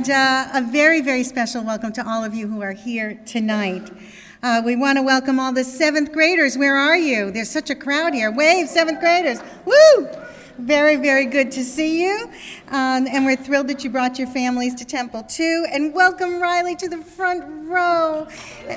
And a very, very special welcome to all of you who are here tonight. We want to welcome all the 7th graders. Where are you? There's such a crowd here. Wave, 7th graders. Woo! Very, very good to see you. And we're thrilled that you brought your families to Temple too. And welcome Riley to the front row.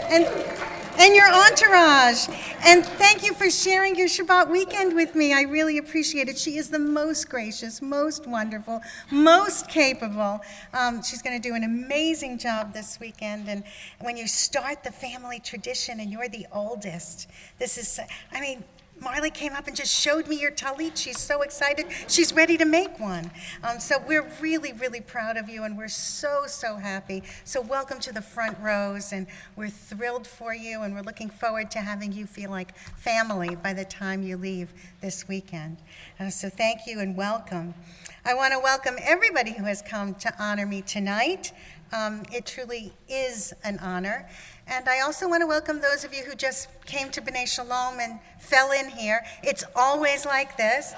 And your entourage. And thank you for sharing your Shabbat weekend with me. I really appreciate it. She is the most gracious, most wonderful, most capable. She's going to do an amazing job this weekend. And when you start the family tradition and you're the oldest, this is, Marley came up and just showed me your talit. She's so excited. She's ready to make one. So we're really, really proud of you, and we're so, so happy. So welcome to the front rows, and we're thrilled for you, and we're looking forward to having you feel like family by the time you leave this weekend. So thank you and welcome. I want to welcome everybody who has come to honor me tonight. It truly is an honor. And I also want to welcome those of you who just came to B'nai Shalom and fell in here. It's always like this.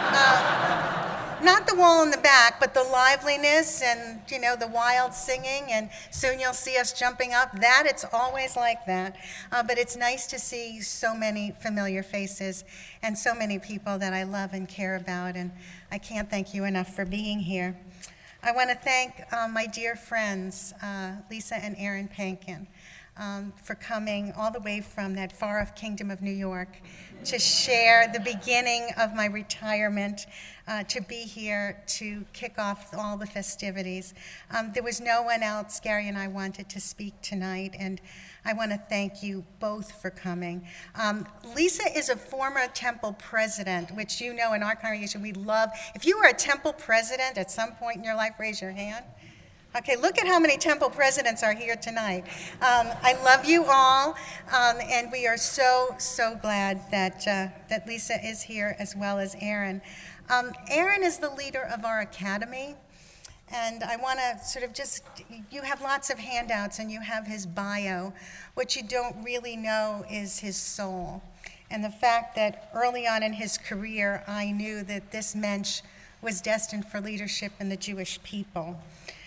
Not the wall in the back, but the liveliness and, the wild singing, and soon you'll see us jumping up. It's always like that. But it's nice to see so many familiar faces and so many people that I love and care about, and I can't thank you enough for being here. I want to thank my dear friends, Lisa and Aaron Pankin, for coming all the way from that far-off kingdom of New York to share the beginning of my retirement, to be here to kick off all the festivities. There was no one else Gary and I wanted to speak tonight, and I want to thank you both for coming. Lisa is a former temple president, which in our congregation we love. If you were a temple president at some point in your life, raise your hand. Okay, look at how many temple presidents are here tonight. I love you all, and we are so, so glad that Lisa is here as well as Aaron. Aaron is the leader of our academy, and I want to you have lots of handouts and you have his bio. What you don't really know is his soul, and the fact that early on in his career I knew that this mensch was destined for leadership in the Jewish people.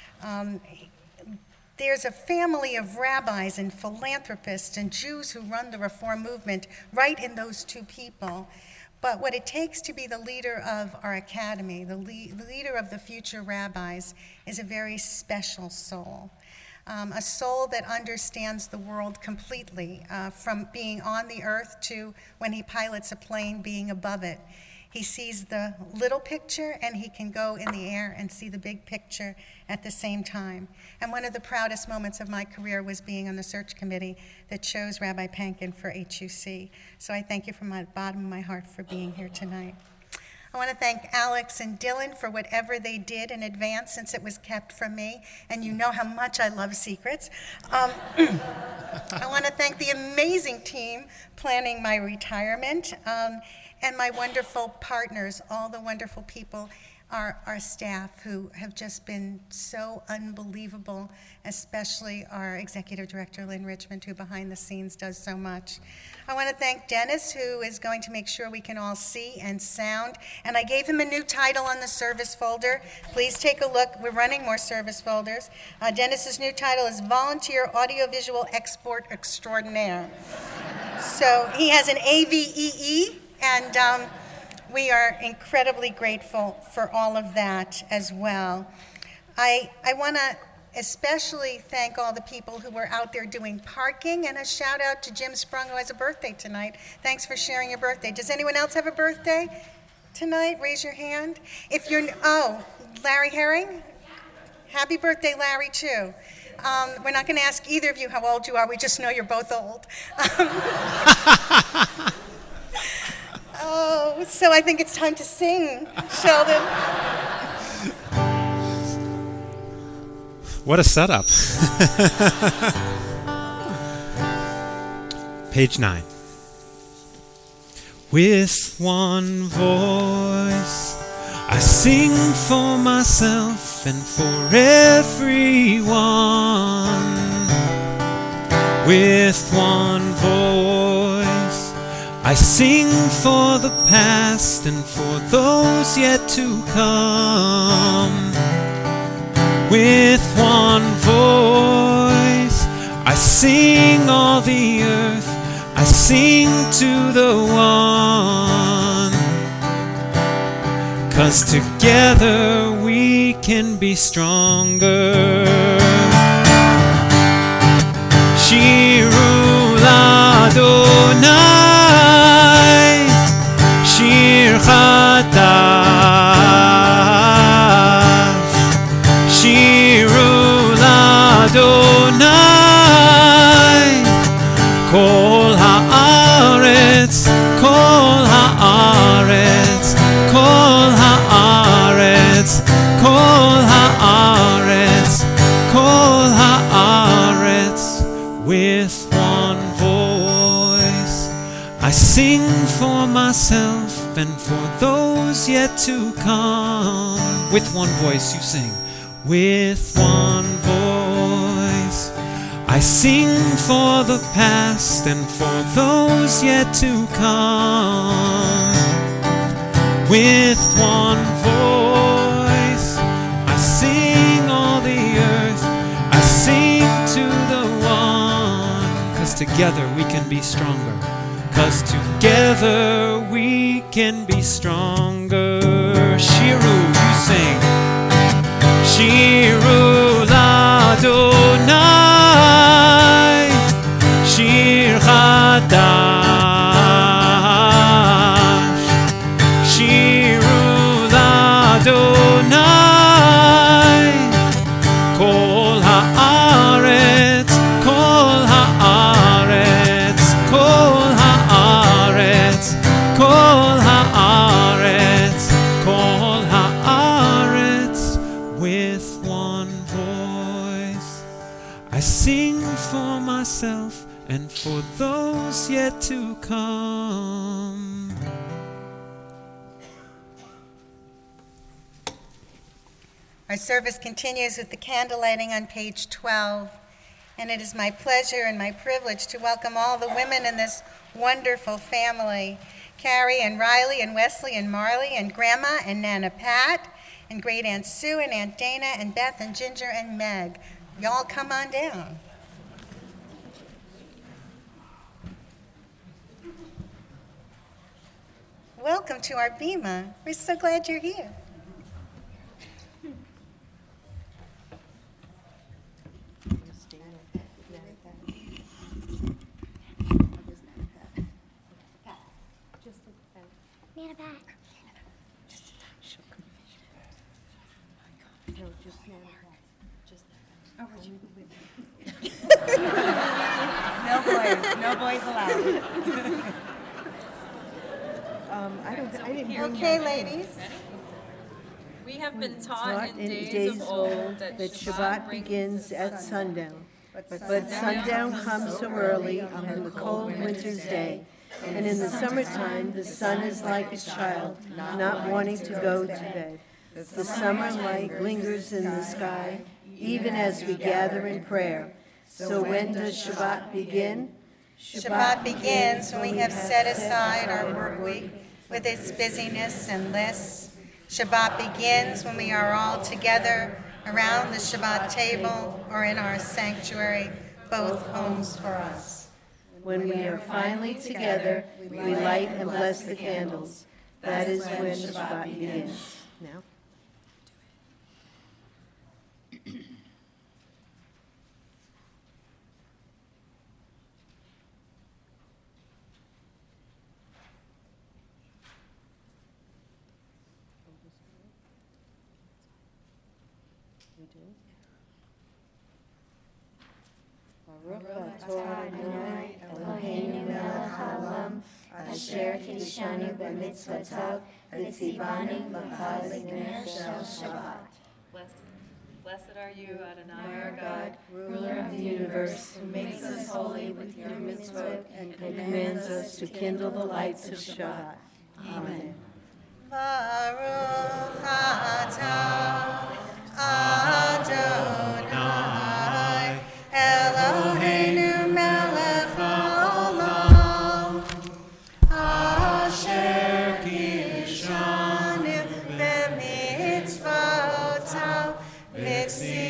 There's a family of rabbis and philanthropists and Jews who run the Reform movement right in those two people. But what it takes to be the leader of our academy, the leader of the future rabbis, is a very special soul. A soul that understands the world completely, from being on the earth to, when he pilots a plane, being above it. He sees the little picture, and he can go in the air and see the big picture at the same time. And one of the proudest moments of my career was being on the search committee that chose Rabbi Pankin for HUC. So I thank you from the bottom of my heart for being here tonight. I want to thank Alex and Dylan for whatever they did in advance, since it was kept from me, and you know how much I love secrets. I want to thank the amazing team planning my retirement, and my wonderful partners, all the wonderful people, our staff who have just been so unbelievable, especially our executive director, Lynn Richmond, who behind the scenes does so much. I want to thank Dennis, who is going to make sure we can all see and sound. And I gave him a new title on the service folder. Please take a look. We're running more service folders. Dennis's new title is Volunteer Audiovisual Export Extraordinaire. So he has an AVEE. And we are incredibly grateful for all of that as well. I want to especially thank all the people who were out there doing parking, and a shout out to Jim Sprung, who has a birthday tonight. Thanks for sharing your birthday. Does anyone else have a birthday tonight? Raise your hand. Larry Herring? Happy birthday, Larry, too. We're not going to ask either of you how old you are. We just know you're both old. So I think it's time to sing, Sheldon. What a setup. Page 9. With one voice, I sing for myself and for everyone. With one voice, I sing for the past and for those yet to come. With one voice, I sing all the earth, I sing to the one. 'Cause together we can be stronger. Shiru l'Adonai, Shir Chadash. Shiru l'Adonai, Kol haaretz, Kol haaretz, Kol haaretz, Kol haaretz, Kol haaretz. With one voice, I sing for myself and for those yet to come. With one voice you sing. With one voice, I sing for the past and for those yet to come. With one voice, I sing all the earth, I sing to the one. 'Cause together we can be stronger. 'Cause together we can be stronger. Shiru, you sing. Shiru l'Adonai, Shir Chadash. Shiru l'Adonai, Kol haaretz, Kol haaretz, Kol haaretz, Kol haaretz, Kol haaretz. With one voice, I sing for myself and for those yet to come. Our service continues with the candle lighting on page 12, and it is my pleasure and my privilege to welcome all the women in this wonderful family, Carrie and Riley and Wesley and Marley and Grandma and Nana Pat and Great Aunt Sue and Aunt Dana and Beth and Ginger and Meg. Y'all come on down. Welcome to our Bima. We're so glad you're here. Nana Pat. No boys allowed. Okay, ladies. We have been taught Taught in days of old that Shabbat begins at sundown. But sundown comes so early on the cold winter's day. And in the summertime, the sun is like a child, not wanting to go to bed. The summer light lingers in the sky, even as we gather in prayer. So when does Shabbat begin? Shabbat begins when we have set aside our work week with its busyness and lists. Shabbat begins when we are all together around the Shabbat table or in our sanctuary, both homes for us. When we are finally together, we light and bless the candles. That is when Shabbat begins. Now. Baruch atah Adonai Eloheinu melech haolam, asher kiddushanu b'mitzvotav v'tzivanu l'chaz ner shel Shabbat. Blessed are you, Adonai, our God, Ruler of the universe, who makes us holy with your mitzvot and commands us to kindle the lights of Shabbat. Amen. Baruch atah Adonai Eloheinu melech haolam, asher kiddushanu b'mitzvotav v'tzivanu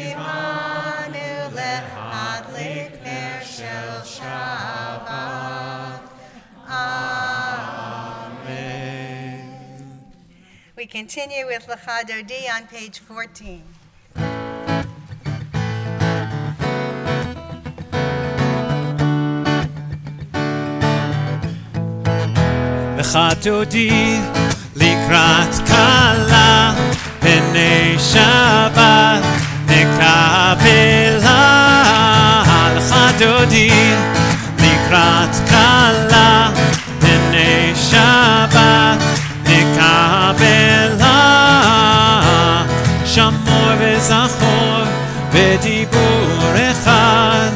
We continue with Lecha Dodi on page 14. Lecha Dodi לקראת כלה פני שבת נקבלה. Lecha Dodi לקראת כלה פני שבת נקבלה. שמור וזכור בדיבור אחד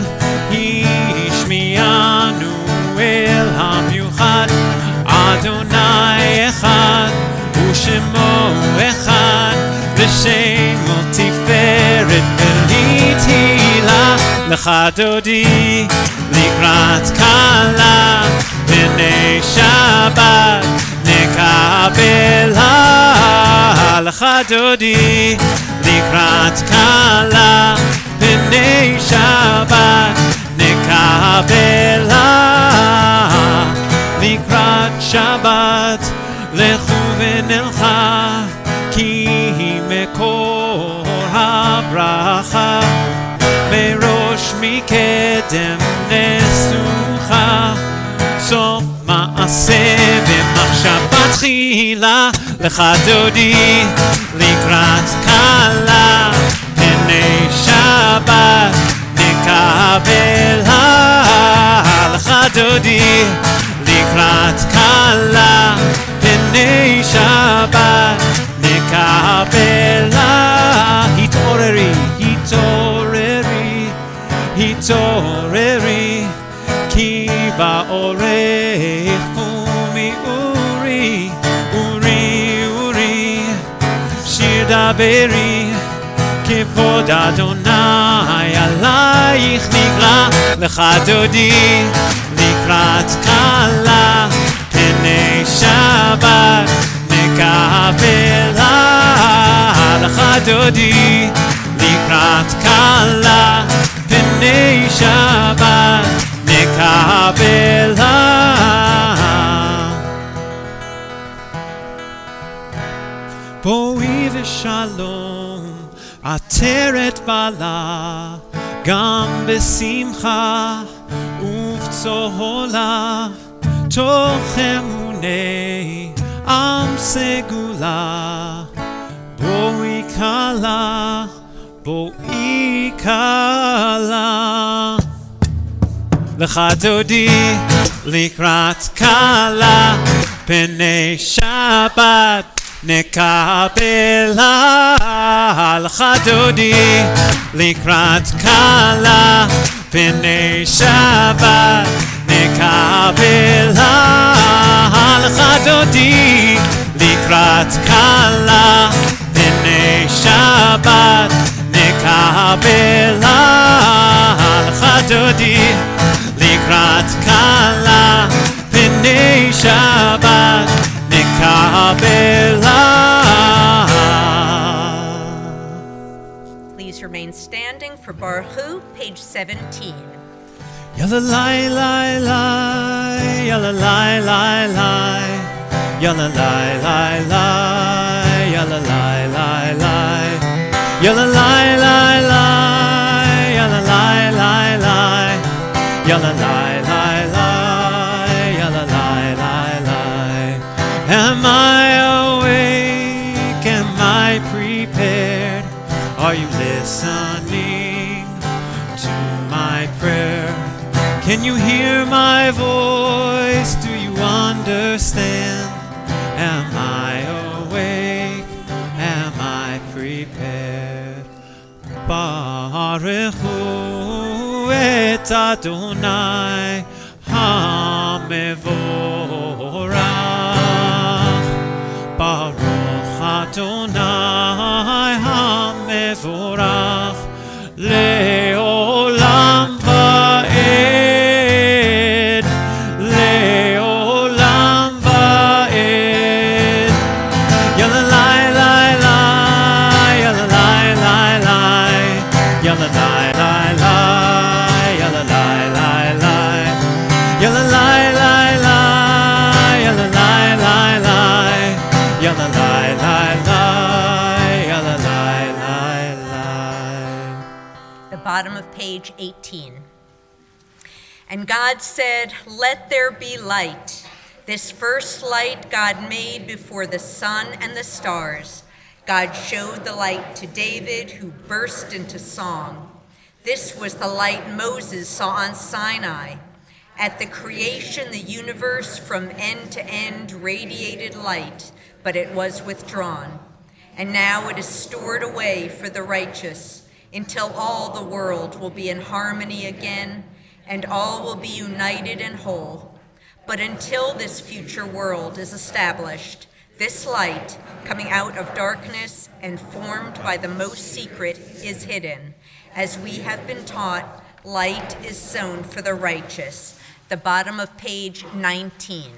השמיענו אל המיוחד. אדוני אחד ושמו אחד ושמו תפארת ולתהילה. Lecha Dodi לקראת כלה פני שבת נקבלה. Lecha Dodi לקראת כלה פני שבת נקבלה. לקראת שבת לכו ונלכה כי היא מקור הברכה. מראש מקדם נסוכה סוף מעשה במחשבה תחילה. Lecha Dodi לקראת כלה פני שבת נקבלה. Lecha Dodi לקראת כלה פני שבת נקבלה. התעוררי, התעוררי, התעוררי כי באורך קומי אורי, אורי, אורי. שיר דברי כבוד אדוני עלייך נגלה. Lecha Dodi לקראת כלה פני שבת נקבלה. Lecha Dodi לקראת כלה פני שבת נקבלה. בואי ושלום עטרת בעלה גם בשמחה ובצהולה תוך אמוני עם סגולה. בואי כלה, בואי כלה. Lecha Dodi לקראת כלה פני שבת נקבלה. Lecha Dodi לקראת כלה פני שבת נקבלה. Lecha Dodi לקראת כלה פני שבת נקבלה. Lecha Dodi לקראת כלה פני שבת נקבלה. Please remain standing for Baruch Hu, page 17. Yalla lai lai lai, yalla lai lai lai, yalla lai lai lai, yalla lai lai lai, yalla lai lai lai, yalla lai lai lai, yalla lai lai lai, yalla lai lai lai. Am I awake? Am I prepared? Are you listening to my prayer? Can you hear my voice? Do you understand? Am I awake? Am I prepared? Baruch Hu et Adonai HaMevorach. Baruch Adonai HaMevorach Le'olam va'ed, Le'olam va'ed. Yalla lai lai lai, yalla lai lai lai, yalla lai lai lai, yalla lai lai lai, yalla lai lai lai, yalla lai lai lai, yalla lai lai. bottom of page 18. And God said, "Let there be light." This first light God made before the sun and the stars. God showed the light to David, who burst into song. This was the light Moses saw on Sinai. At the creation, the universe from end to end radiated light, but it was withdrawn. And now it is stored away for the righteous, until all the world will be in harmony again, and all will be united and whole. But until this future world is established, this light, coming out of darkness and formed by the most secret, is hidden. As we have been taught, light is sown for the righteous. The bottom of page 19.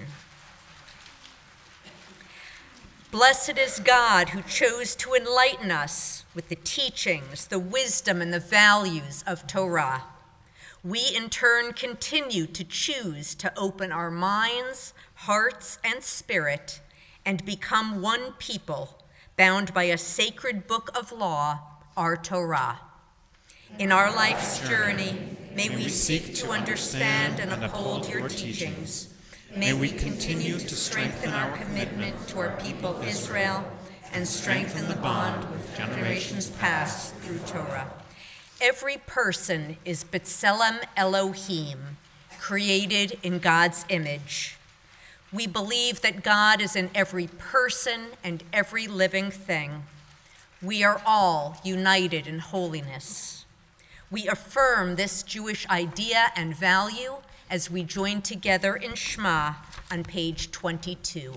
Blessed is God who chose to enlighten us with the teachings, the wisdom, and the values of Torah. We in turn continue to choose to open our minds, hearts, and spirit and become one people, bound by a sacred book of law, our Torah. In our life's journey, may we seek to understand and uphold your teachings. May we continue to strengthen our commitment to our people Israel and strengthen the bond with generations past through Torah. Every person is B'Tselem Elohim, created in God's image. We believe that God is in every person and every living thing. We are all united in holiness. We affirm this Jewish idea and value as we join together in Shema on page 22.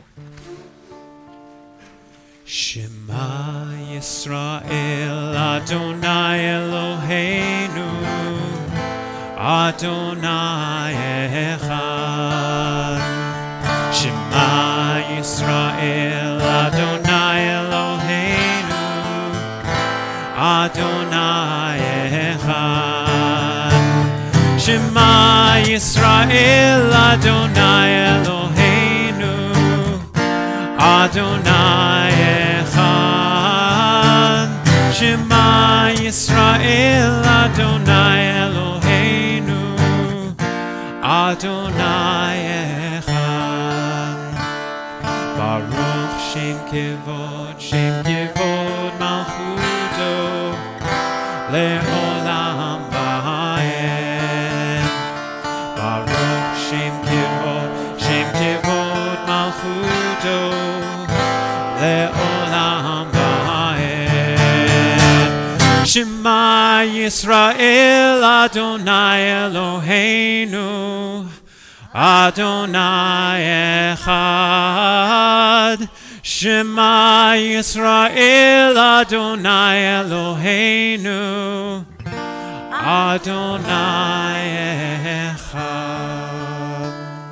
Shema Yisrael, Adonai Eloheinu, Adonai Echad. Shema Yisrael, Adonai Eloheinu, Adonai Echad. Shema Yisrael, Adonai Eloheinu, Adonai Echad. Shema Yisrael, Adonai Eloheinu, Adonai Echad. Baruch Shem Kevod Malchuto Le'olam Va'ed. Baruch Shem Kevod Malchuto Le'olam Va'ed. Shema Yisrael, Adonai Eloheinu, Adonai Echad. Shema Yisrael, Adonai Eloheinu, Adonai Echad.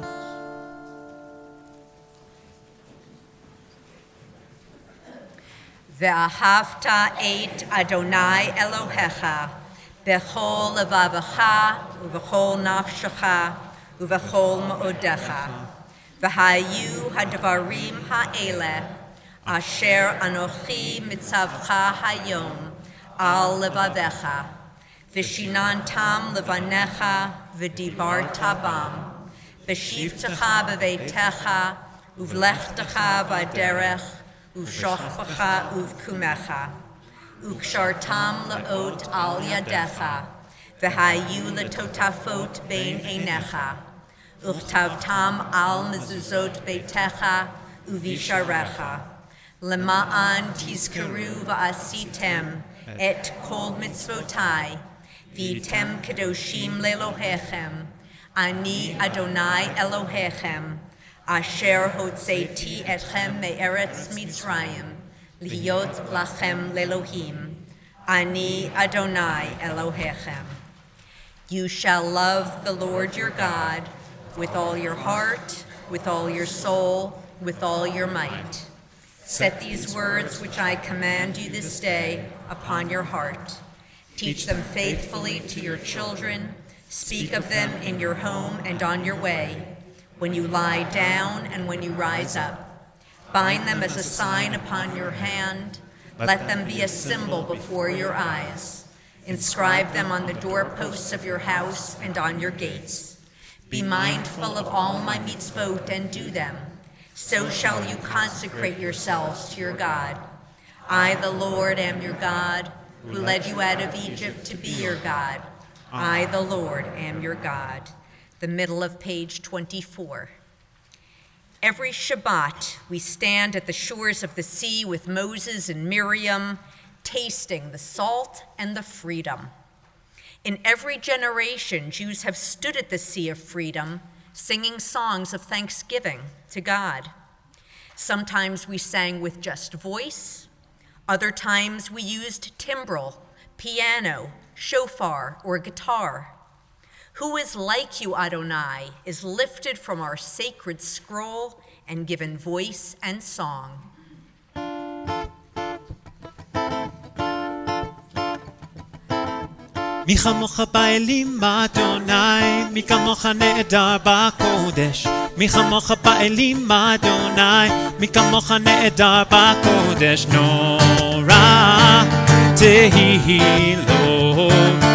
Ve'ahavta et Adonai Elohecha bechol levavecha uvechol nafshecha uvechol ma'odecha. V'hayu hadvarim ha'eleh asher anochi mitzavcha hayom al levavecha v'shinantam levanecha v'dibarta bam b'shivtecha b'veitecha uvlechtecha v'derech uv'shochvecha uv'kumecha ukshartam le'ot al yadecha v'hayu letotafot bein einecha Uchtavtam al mezuzot beitecha uvisharecha. Lema'an tizkaru va'asitem et kol mitzvotai. V'item kadoshim lelohechem. Ani Adonai Elohechem. Asher hotzeiti etchem me'eretz Mitzrayim. Liot lachem lelohim. Ani Adonai Elohechem. You shall love the Lord your God with all your heart, with all your soul, with all your might. Set these words which I command you this day upon your heart. Teach them faithfully to your children. Speak of them in your home and on your way, when you lie down and when you rise up. Bind them as a sign upon your hand. Let them be a symbol before your eyes. Inscribe them on the doorposts of your house and on your gates. Be mindful of all my mitzvot and do them. So shall you consecrate yourselves to your God. I, the Lord, am your God, who led you out of Egypt to be your God. I, the Lord, am your God. The middle of page 24. Every Shabbat, we stand at the shores of the sea with Moses and Miriam, tasting the salt and the freedom. In every generation, Jews have stood at the sea of freedom, singing songs of thanksgiving to God. Sometimes we sang with just voice. Other times we used timbrel, piano, shofar, or guitar. Who is like you, Adonai, is lifted from our sacred scroll and given voice and song. מי כמוך באלים אדוני, מי כמוך נהדר בקודש. מי כמוך באלים אדוני, מי כמוך נהדר בקודש. נורא תהילות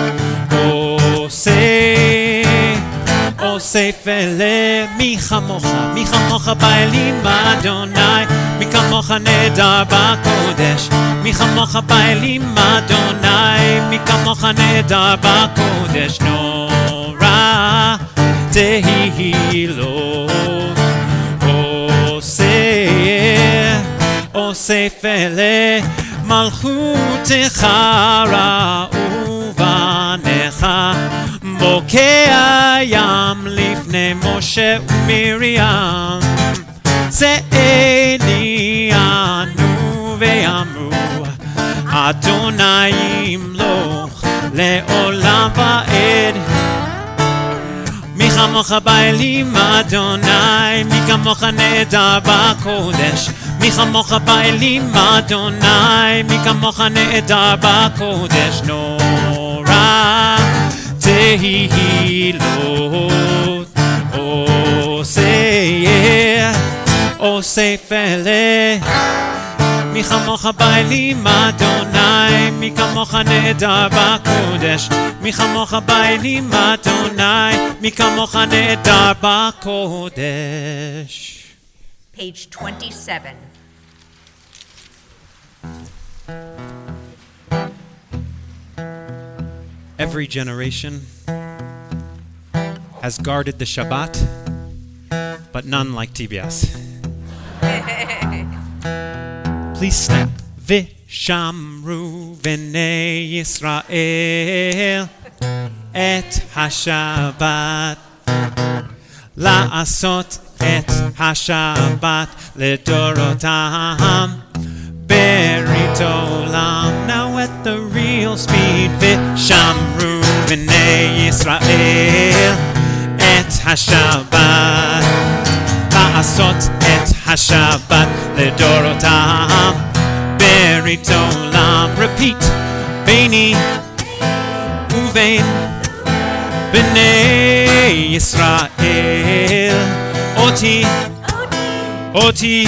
עושה פלא. מי כמוך באלים אדוני, מי כמוך נהדר בקודש. מי כמוך באלים אדוני, מי כמוך נהדר בקודש. נורא תהילות עושה פלא. מלכותך ראו בניך, בוקע ים לפני משה ומרים. צאני ענו ואמרו, אדוני ימלוך לעולם ועד. מי כמוך באלים אדוני, מי כמוך נהדר בקודש. מי כמוך באלים אדוני, מי כמוך נהדר בקודש. נורא תהילות עושה פלא. מי כמוך באלים אדוני, מי כמוך נהדר בקודש. מי כמוך באלים אדוני, מי כמוך נהדר בקודש. Page 27. Every generation has guarded the Shabbat, but none like TBS. Please snap. Vishamru v'nei Yisrael et hashabat, la'asot et hashabat ledorotam berit olam. Now at the real speed. Vishamru v'nei Yisrael et hashabat, la'asot et hashabat ledorotam berit olam. Repeat. Beini uvein b'nei Yisrael oti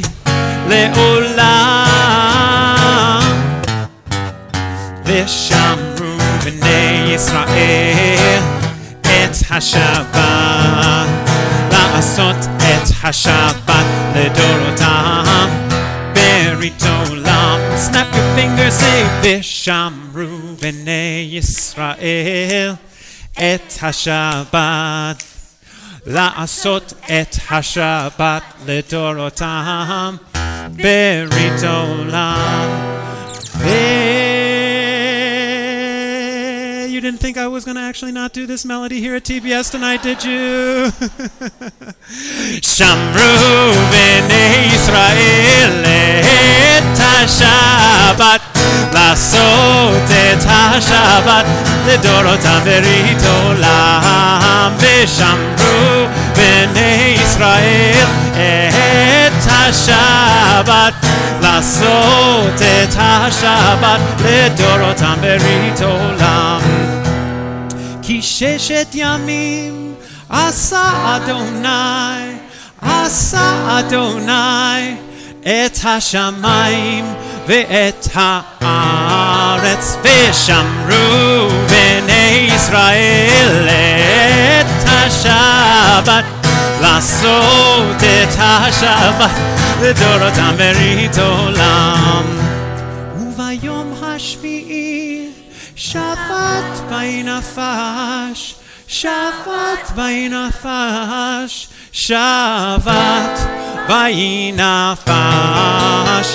le'olam. Vishamru b'nei Yisrael et hashabat, la'asot et hashabat ledorotam berit olam. Snap your fingers, say Vishamru b'nei Yisrael et hashabat, la'asot et hashabat ledorotam berit olam. You didn't think I was going to actually not do this melody here at TBS tonight, did you? Shamru b'nei Yisrael et hashabat, la'asot et hashabat ledorotam berit olam. Vishamru b'nei Yisrael et hashabat, la'asot et hashabat ledorotam berit olam. Ki sheshet yamim asa Adonai et hashamayim ואת הארץ, ושמרו בני ישראל את השבת, לעשות את השבת לדורותם ברית עולם. וביום השביעי שבת וינפש, שבת וינפש, שבת וינפש,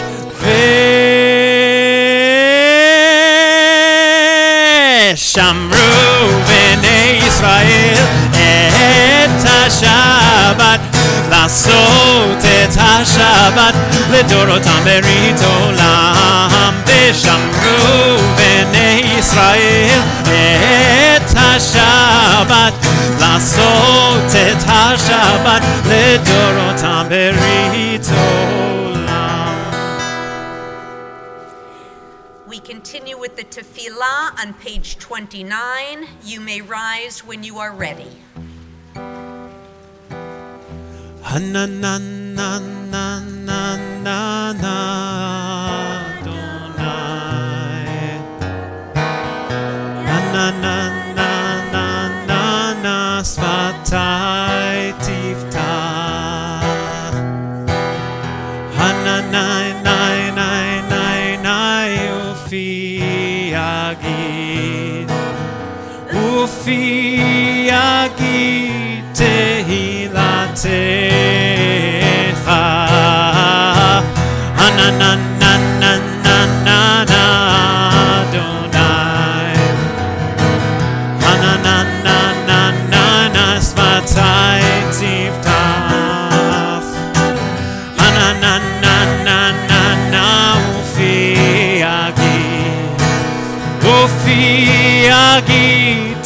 ושמרו בני ישראל את השבת, לעשות את השבת לדורותם ברית עולם. ושמרו בני ישראל את השבת, לעשות את השבת לדורותם ברית עולם. We continue with the tefillah on page 29. You may rise when you are ready. שפתי תפתח, ופי יגיד, ופי יגיד תהילתך. יגיד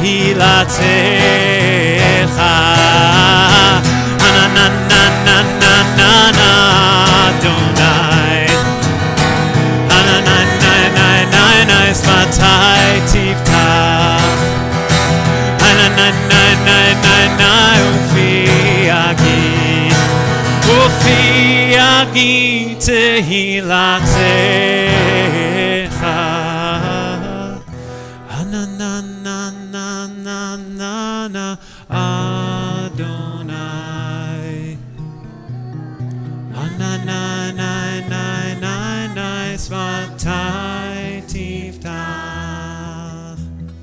תהילתך. אדוני, שפתי תפתח, ופי יגיד תהילתך. Adonai, שפתי תפתח,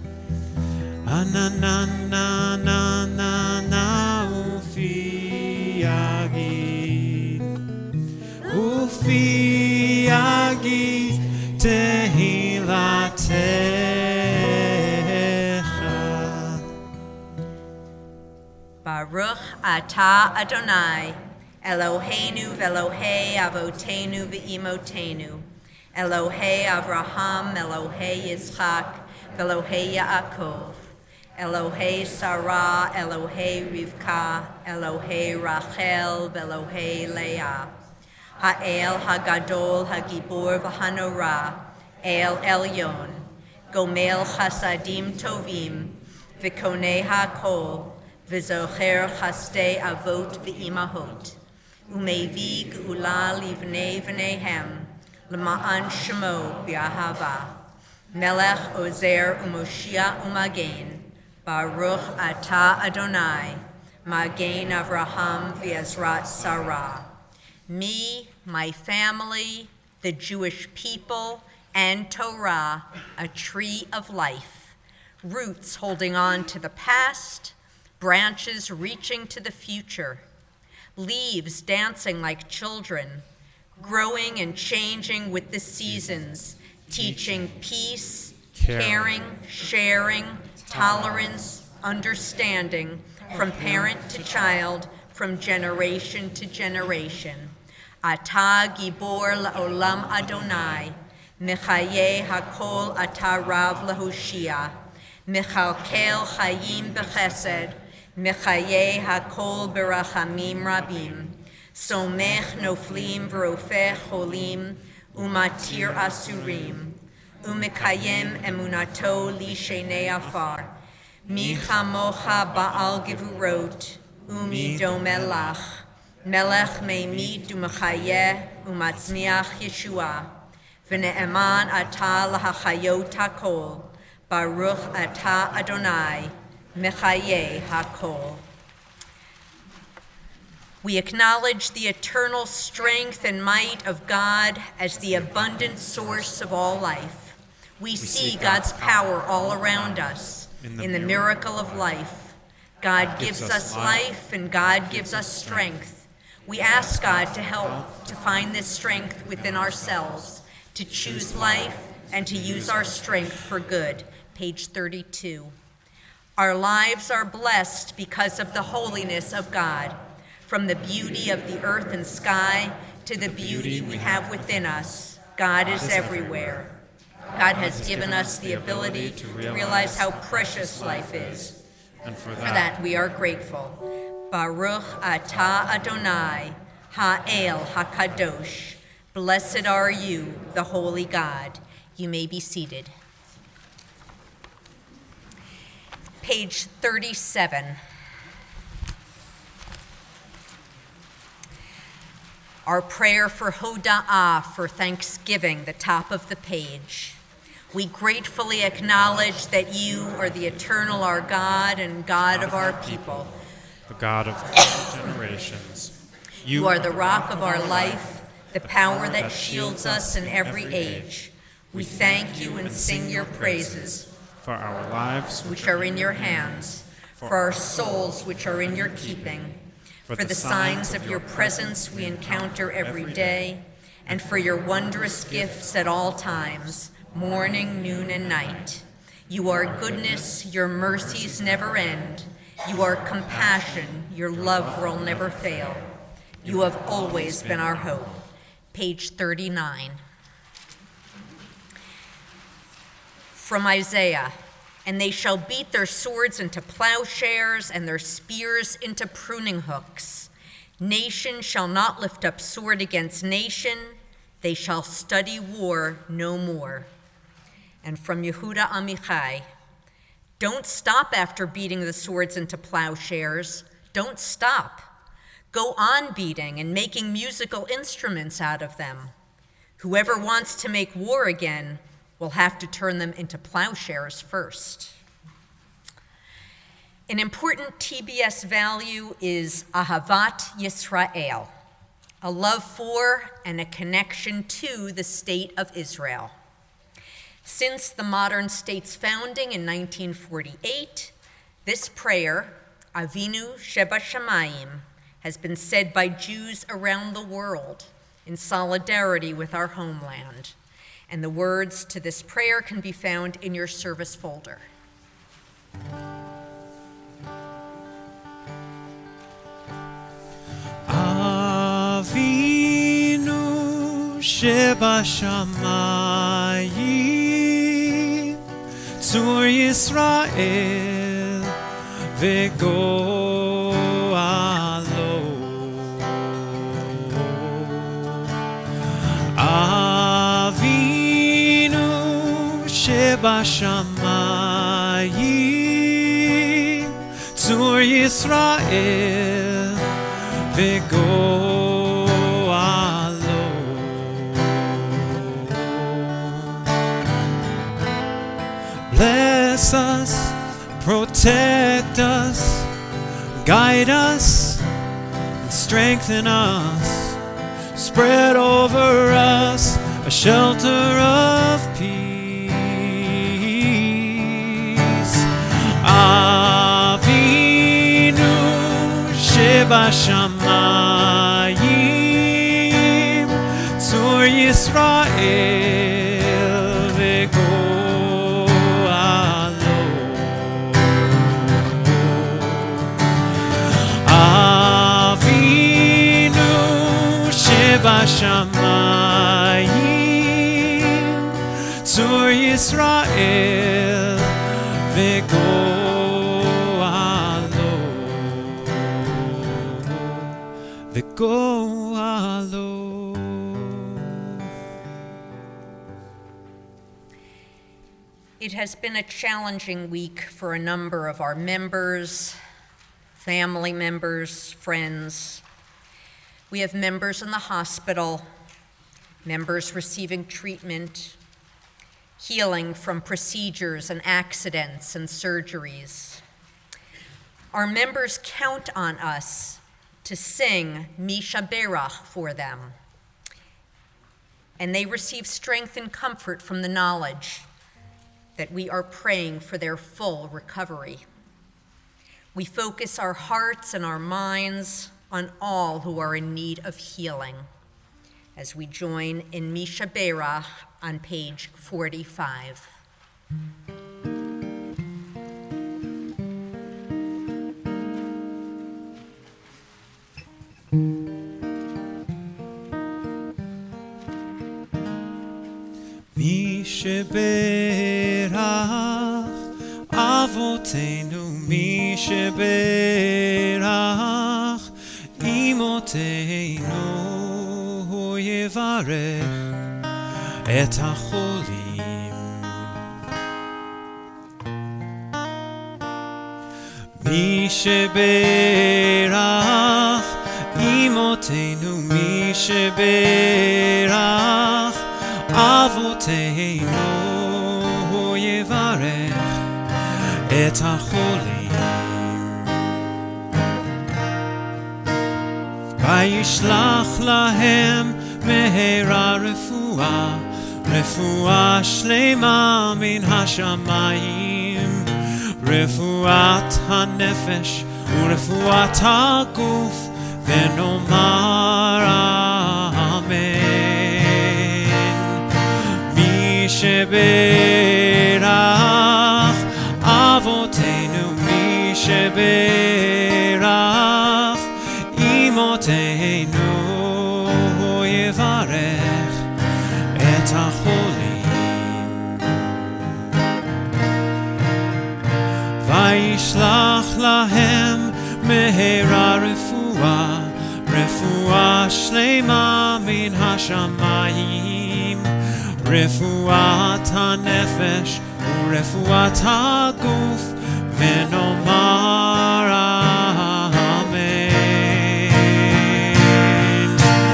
ופי יגיד, ופי יגיד תהילתך. Baruch atah Adonai, Eloheinu ve'Elohei avotenu ve'imotenu, Elohei Avraham, Elohei Yitzchak, ve'Elohei Yaakov, Elohei Sarah, Elohei Rivka, Elohei Rachel, ve'Elohei Leah, Ha'el Hagadol, Hagibor v'Hanorah, El Elyon, Gomel Chasadim Tovim, V'Konei HaKol, V'Zocher Chastei Avot V'Imahot, Umevi Geula Livnei V'Nehem, L'Ma'an Shemo B'Ahava, Melech Ozer Umoshia Umagen, Baruch Atah Adonai, Magen Avraham V'Ezrat Sarah. Me, my family, the Jewish people, and Torah, a tree of life, roots holding on to the past, branches reaching to the future, leaves dancing like children, growing and changing with the seasons, teaching peace, caring, sharing, tolerance, understanding, from parent to child, from generation to generation. Ata Gibor La'olam Adonai, Mechaye Hakol Ata Rav Lahoshia, Mechalkel Chayim Bechesed, Mechaye Hakol Berachamim Rabim, Somech Noflim V'Rofech Cholim, Umatir Asurim, Umekayem Emunato Li Shenei Afar, Mi Chamocha Ba'al Gevurot, Umi Domelach, Melech Meimit Umechayeh Umatzmiach Yeshua, v'ne'eman ata lahachayot hakol, Baruch ata Adonai, mechaye hakol. We acknowledge the eternal strength and might of God as the abundant source of all life. We see God's power all around us in the miracle of life. God gives us life and God gives us strength. We ask God to help to find this strength within ourselves, to choose life and to use our strength for good. Page 32. Our lives are blessed because of the holiness of God. From the beauty of the earth and sky to the beauty we have within us, God is everywhere. God has given us the ability to realize how precious life is. And for that we are grateful. Baruch atah Adonai, ha'el hakadosh. Blessed are you, the holy God. You may be seated. Page 37. Our prayer for Hoda'ah, for thanksgiving, the top of the page. We gratefully acknowledge that you are the eternal, our God, and God of our people. the God of all generations. You are the rock of our life, the power that shields us in every age. We thank you and sing your praises. For our lives, which are in your hands, for our souls which are in your keeping, for the signs of your presence we encounter every day, and for your wondrous gifts at all times, morning, noon, and night. You are goodness, your mercies never end. You are compassion, your love will never fail. You have always been our hope. Page 39. From Isaiah, and they shall beat their swords into plowshares and their spears into pruning hooks. Nation shall not lift up sword against nation. They shall study war no more. And from Yehuda Amichai, don't stop after beating the swords into plowshares. Don't stop. Go on beating and making musical instruments out of them. Whoever wants to make war again will have to turn them into plowshares first. An important TBS value is Ahavat Yisrael, a love for and a connection to the state of Israel. Since the modern state's founding in 1948, this prayer, Avinu Sheba Shamayim, has been said by Jews around the world in solidarity with our homeland. And the words to this prayer can be found in your service folder. Avinu Sheba Shamayim, Tzur Yisrael V'goalo. Bashamayim, Tzur Yisrael V'goalo. Bless us, protect us, guide us, and strengthen us. Spread over us a shelter of peace. Avinu Sheba Shamayim, Tzur Yisrael V'goalo. Avinu Sheba Shamayim, Tzur Yisrael V'goalo. It has been a challenging week for a number of our members, family members, friends. We have members in the hospital, members receiving treatment, healing from procedures and accidents and surgeries. Our members count on us to sing Misha Berach for them, and they receive strength and comfort from the knowledge that we are praying for their full recovery. We focus our hearts and our minds on all who are in need of healing as we join in Misha Berach on page 45. Misheberach Avotenu, Misheberach Imotenu, Yevarech et hacholim. Misheberach Imotenu, Misheberach Avotenu, Yevarech et hacholim. Vayishlach lahem mehera refuah, refuah shlema min hashamayim, refuat hanefesh urefuat haguf, venomar amen. Misheberach avotenu, Misheberach imotenu, Yevarech et hacholim. Vayishlach lahem mehera refuah, refuah shlema min hashamayim, refuat hanefesh urefuat haguf, venomar amen.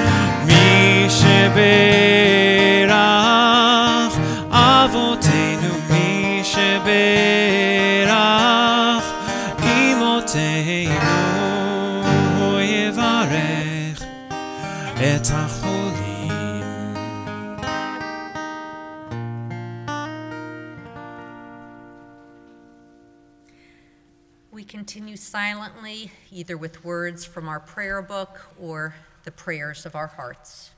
Misheberach avotenu, Misheberach imotenu, Yevarech et hacholim. We continue silently, either with words from our prayer book or the prayers of our hearts.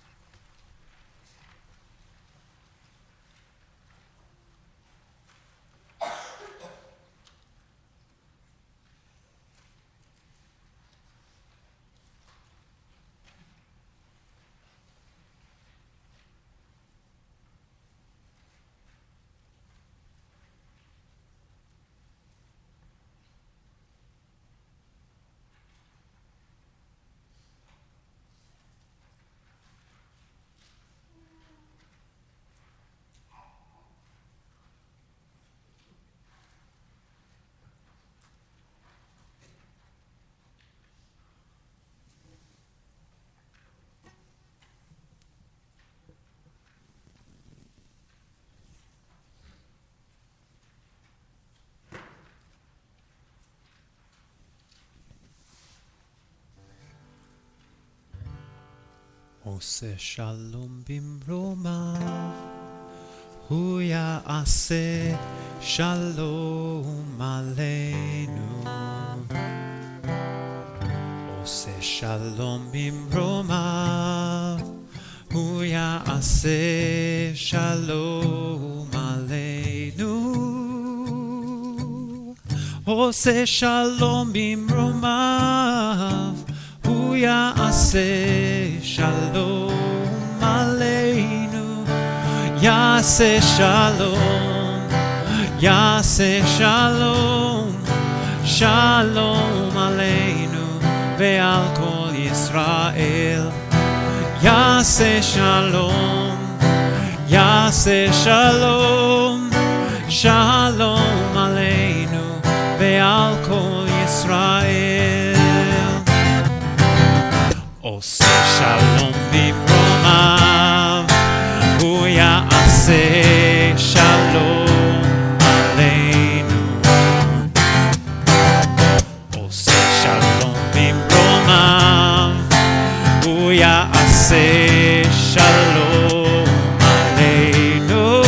עושה שלום במרומיו, הוא יעשה שלום עלינו. עושה שלום במרומיו, הוא יעשה שלום עלינו. עושה שלום במרומיו, הוא יעשה שלום עלינו. יעשה שלום, יעשה שלום, שלום עלינו ועל כל ישראל. יעשה שלום, יעשה שלום, שלום עלינו ועל כל ישראל. עושה שלום במרומיו, יעשה שלום עלינו, עושה שלום במרומיו, הוא יעשה שלום עלינו,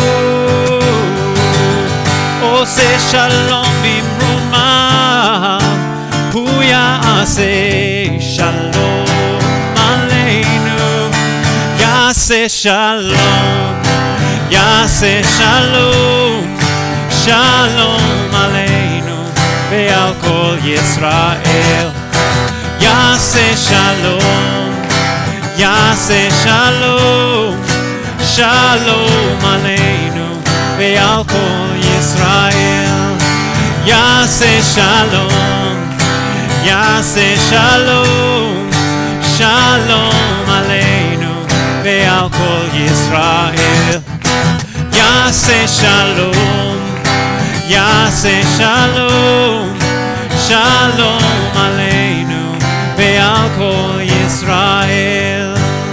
עושה שלום במרומיו, הוא יעשה שלום עלינו, יעשה שלום, יעשה שלום, שלום עלינו ועל כל ישראל, יעשה שלום, יעשה שלום, שלום עלינו ועל כל ישראל, יעשה שלום, יעשה שלום, שלום עלינו ועל כל ישראל, יעשה שלום, יעשה שלום, שלום עלינו ועל כל ישראל.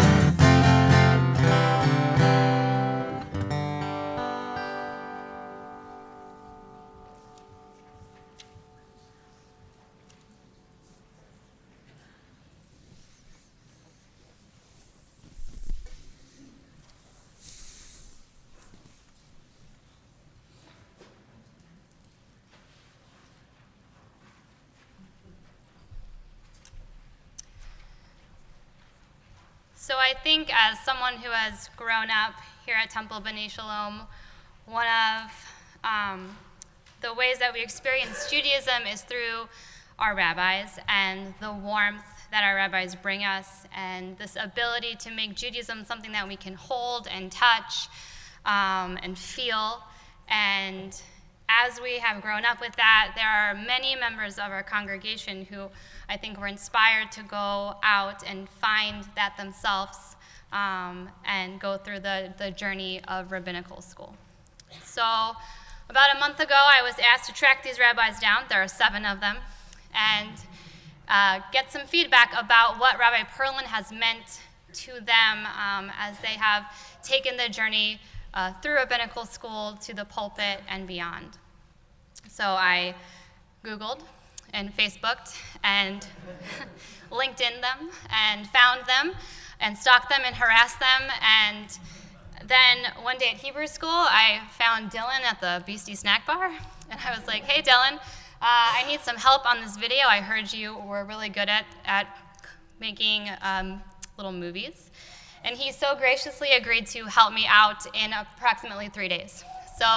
So I think as someone who has grown up here at Temple B'nai Shalom, one of the ways that we experience Judaism is through our rabbis and the warmth that our rabbis bring us, and this ability to make Judaism something that we can hold and touch and feel. And as we have grown up with that, there are many members of our congregation who I think were inspired to go out and find that themselves and go through the journey of rabbinical school. So about a month ago, I was asked to track these rabbis down. There are 7 of them, and get some feedback about what Rabbi Perlin has meant to them as they have taken the journey through rabbinical school to the pulpit and beyond. So I Googled and Facebooked and LinkedIn them and found them and stalked them and harassed them. And then one day at Hebrew school, I found Dylan at the Beastie Snack Bar. And I was like, hey, Dylan, I need some help on this video. I heard you were really good at making little movies. And he so graciously agreed to help me out in approximately 3 days. So,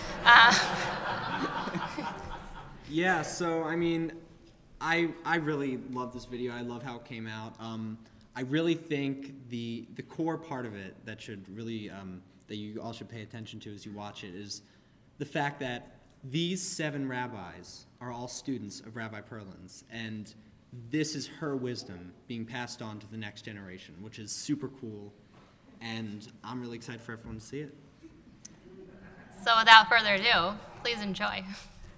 yeah, so I mean, I really love this video. I love how it came out. I really think the core part of it that should really, that you all should pay attention to as you watch it is the fact that these 7 rabbis are all students of Rabbi Perlin's, and this is her wisdom being passed on to the next generation, which is super cool, and I'm really excited for everyone to see it. So without further ado, please enjoy.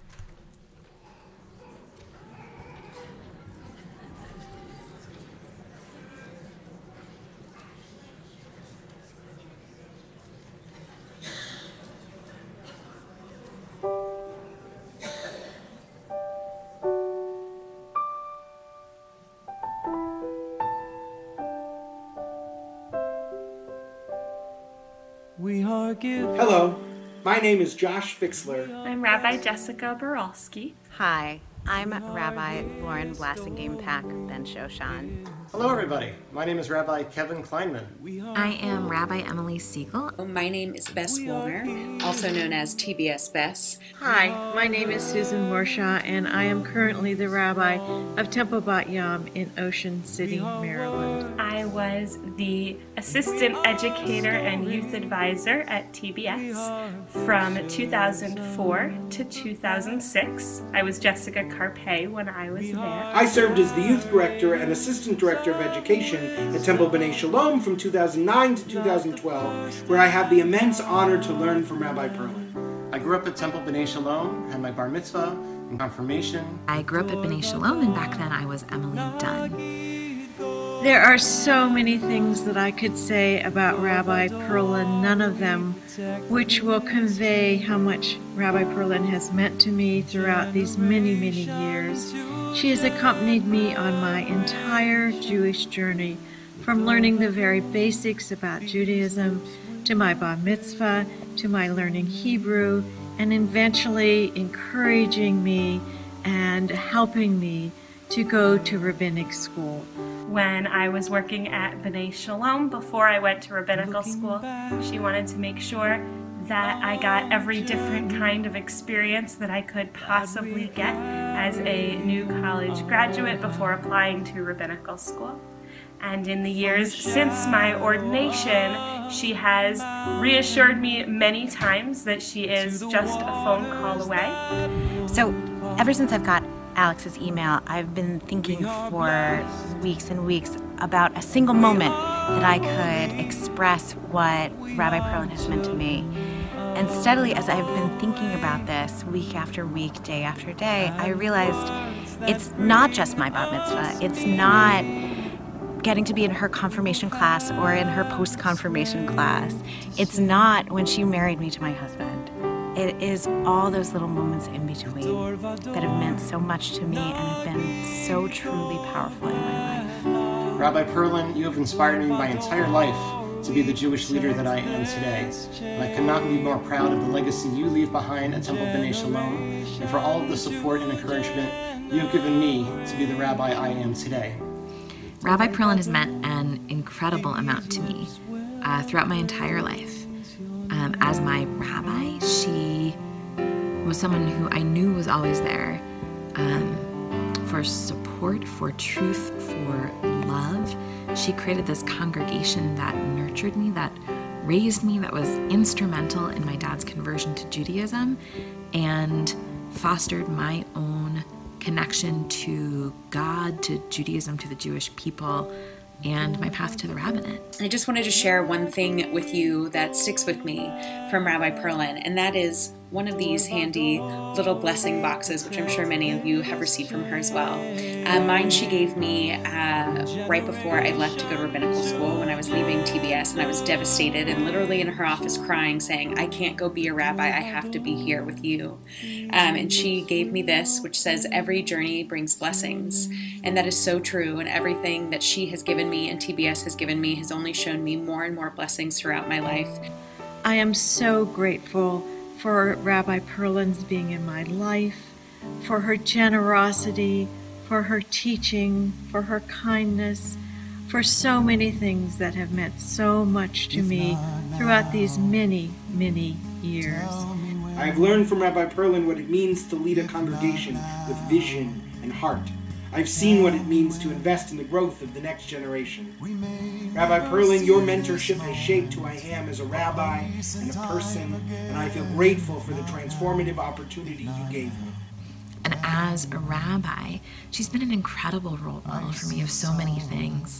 Hello, my name is Josh Fixler. I'm Rabbi Jessica Boralski. Hi, I'm Rabbi Lauren Blassingame-Pack Ben Shoshan. Hello, everybody. My name is Rabbi Kevin Kleinman. I am Rabbi Emily Siegel. My name is Bess Woolner, also known as TBS Bess. Hi, my name is Susan Warshaw, and I am currently the rabbi of Temple Bat Yam in Ocean City, Maryland. I was the assistant educator and youth advisor at TBS from 2004 to 2006. I was Jessica Carpe when I was there. I served as the youth director and assistant director of education at Temple B'nai Shalom from 2009 to 2012, where I had the immense honor to learn from Rabbi Perlin. I grew up at Temple B'nai Shalom, had my bar mitzvah and confirmation. I grew up at B'nai Shalom, and back then I was Emily Dunn. There are so many things that I could say about Rabbi Perlin, none of them which will convey how much Rabbi Perlin has meant to me throughout these many, many years. She has accompanied me on my entire Jewish journey, from learning the very basics about Judaism, to my bar mitzvah, to my learning Hebrew, and eventually encouraging me and helping me to go to rabbinic school. When I was working at B'nai Shalom before I went to rabbinical school, she wanted to make sure that I got every different kind of experience that I could possibly get as a new college graduate before applying to rabbinical school. And in the years since my ordination, she has reassured me many times that she is just a phone call away. So ever since I've got Alex's email, I've been thinking for weeks and weeks about a single moment that I could express what Rabbi Perlin has meant to me. And steadily, as I've been thinking about this week after week, day after day, I realized it's not just my bat mitzvah. It's not getting to be in her confirmation class or in her post-confirmation class. It's not when she married me to my husband. It is all those little moments in between that have meant so much to me and have been so truly powerful in my life. Rabbi Perlin, you have inspired me my entire life to be the Jewish leader that I am today. And I could not be more proud of the legacy you leave behind at Temple B'nai Shalom, and for all of the support and encouragement you have given me to be the rabbi I am today. Rabbi Perlin has meant an incredible amount to me throughout my entire life. As my rabbi, she was someone who I knew was always there for support, for truth, for love. She created this congregation that nurtured me, that raised me, that was instrumental in my dad's conversion to Judaism, and fostered my own connection to God, to Judaism, to the Jewish people, and my path to the rabbinate. I just wanted to share one thing with you that sticks with me from Rabbi Perlin, and that is one of these handy little blessing boxes, which I'm sure many of you have received from her as well. Mine she gave me right before I left to go to rabbinical school when I was leaving TBS, and I was devastated and literally in her office crying, saying, I can't go be a rabbi, I have to be here with you. And she gave me this, which says, every journey brings blessings. And that is so true, and everything that she has given me and TBS has given me has only shown me more and more blessings throughout my life. I am so grateful for Rabbi Perlin's being in my life, for her generosity, for her teaching, for her kindness, for so many things that have meant so much to me throughout these many, many years. I have learned from Rabbi Perlin what it means to lead a congregation with vision and heart. I've seen what it means to invest in the growth of the next generation. Rabbi Perlin, your mentorship has shaped who I am as a rabbi and a person, and I feel grateful for the transformative opportunity you gave me. And as a rabbi, she's been an incredible role model for me of so many things,